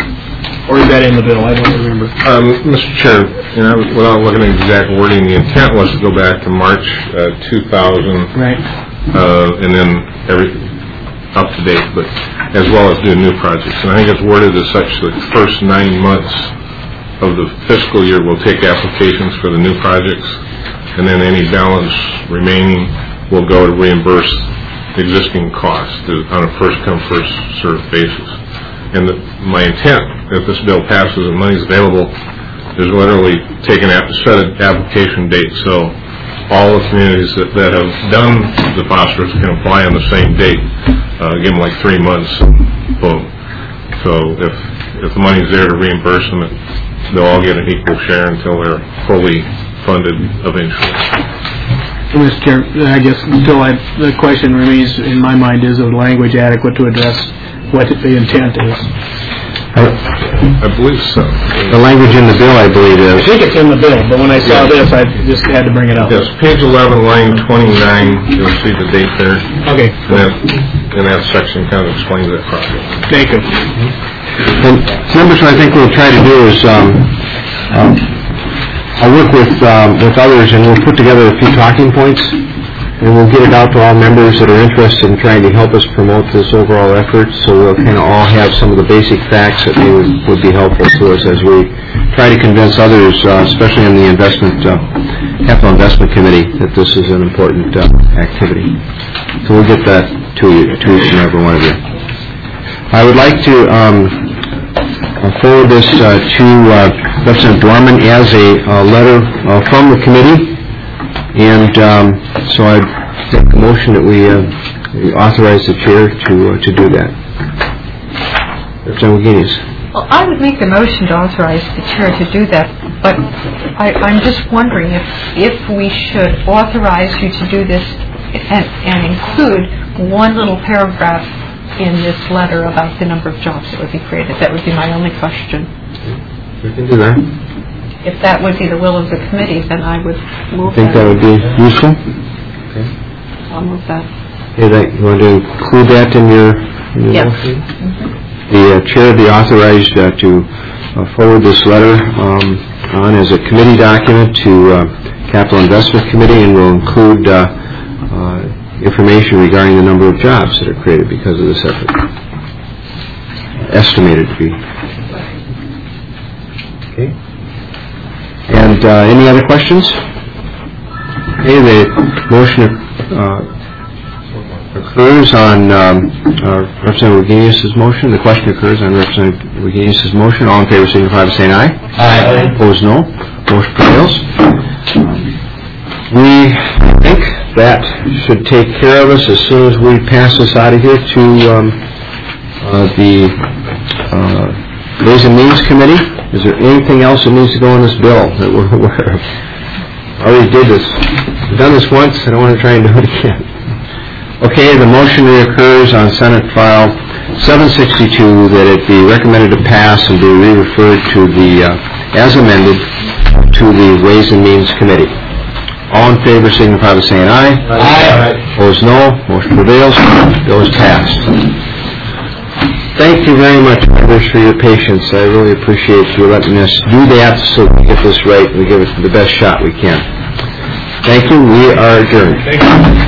Or is that in the bill? I don't remember. Um, Mister Chair, you know, without looking at exact wording, the intent was to go back to March uh, two thousand, right? Uh, and then every up to date, but as well as do new projects. And I think it's worded as such that the first nine months of the fiscal year will take applications for the new projects, and then any balance remaining will go to reimburse existing costs on a first-come, first-served basis. And the, my intent, if this bill passes and money is available, is literally taken after set an application date. So all the communities that, that have done the phosphorus can apply on the same date. Uh, give them like three months, boom. So if if the money's there to reimburse them, they'll all get an equal share until they're fully funded eventually. Mister Chair, I guess still I, the question remains in my mind, is the language adequate to address what the intent is? I, I believe so. The language in the bill, I believe, is. I think it's in the bill, but when I saw yeah. this, I just had to bring it up. Yes, page eleven, line twenty-nine, you'll see the date there. Okay. And that, and that section kind of explains that project. Thank you. And members, what I think we'll try to do is um, um, I'll work with um, with others, and we'll put together a few talking points, and we'll get it out to all members that are interested in trying to help us promote this overall effort, so we'll kind of all have some of the basic facts that would, would be helpful to us as we try to convince others, uh, especially in the investment, uh, capital investment committee, that this is an important uh, activity. So we'll get that to you, to each and every one of you. I would like to um, forward this uh, to uh, Representative Dorman as a uh, letter uh, from the committee. And um, so I'd make a motion that we, uh, we authorize the chair to uh, to do that. Representative Guinness. Well, I would make the motion to authorize the chair to do that, but I, I'm just wondering if if we should authorize you to do this and, and include one little paragraph in this letter about the number of jobs that would be created. That would be my only question. We can do that. if that would be the will of the committee, then I would move I think that would be useful. Okay. I'll move that. Okay, that, you want to include that in your, in your Yes. motion? Mm-hmm. The uh, chair be authorized uh, to uh, forward this letter um, on as a committee document to uh, Capital Investment Committee, and will include uh, uh, information regarding the number of jobs that are created because of this effort. Estimated to be. Okay. And uh, any other questions? Okay, the motion uh, occurs on um, uh, Representative Wagenius' motion. The question occurs on Representative Wagenius' motion. All in favor signify by saying aye. Aye. Opposed, no. Motion prevails. We think that should take care of us as soon as we pass this out of here to um, uh, the uh, Ways and Means Committee. Is there anything else that needs to go in this bill that we're aware of? I already did this. I've done this once. I don't want to try and do it again. Okay, the motion reoccurs on Senate File seven sixty-two that it be recommended to pass and be re-referred to the, uh, as amended, to the Ways and Means Committee. All in favor signify by saying aye. Aye. Opposed, no. Motion prevails. Bill is passed. Thank you very much, members, for your patience. I really appreciate you letting us do that so we get this right and we give it the best shot we can. Thank you. We are adjourned. Thank you.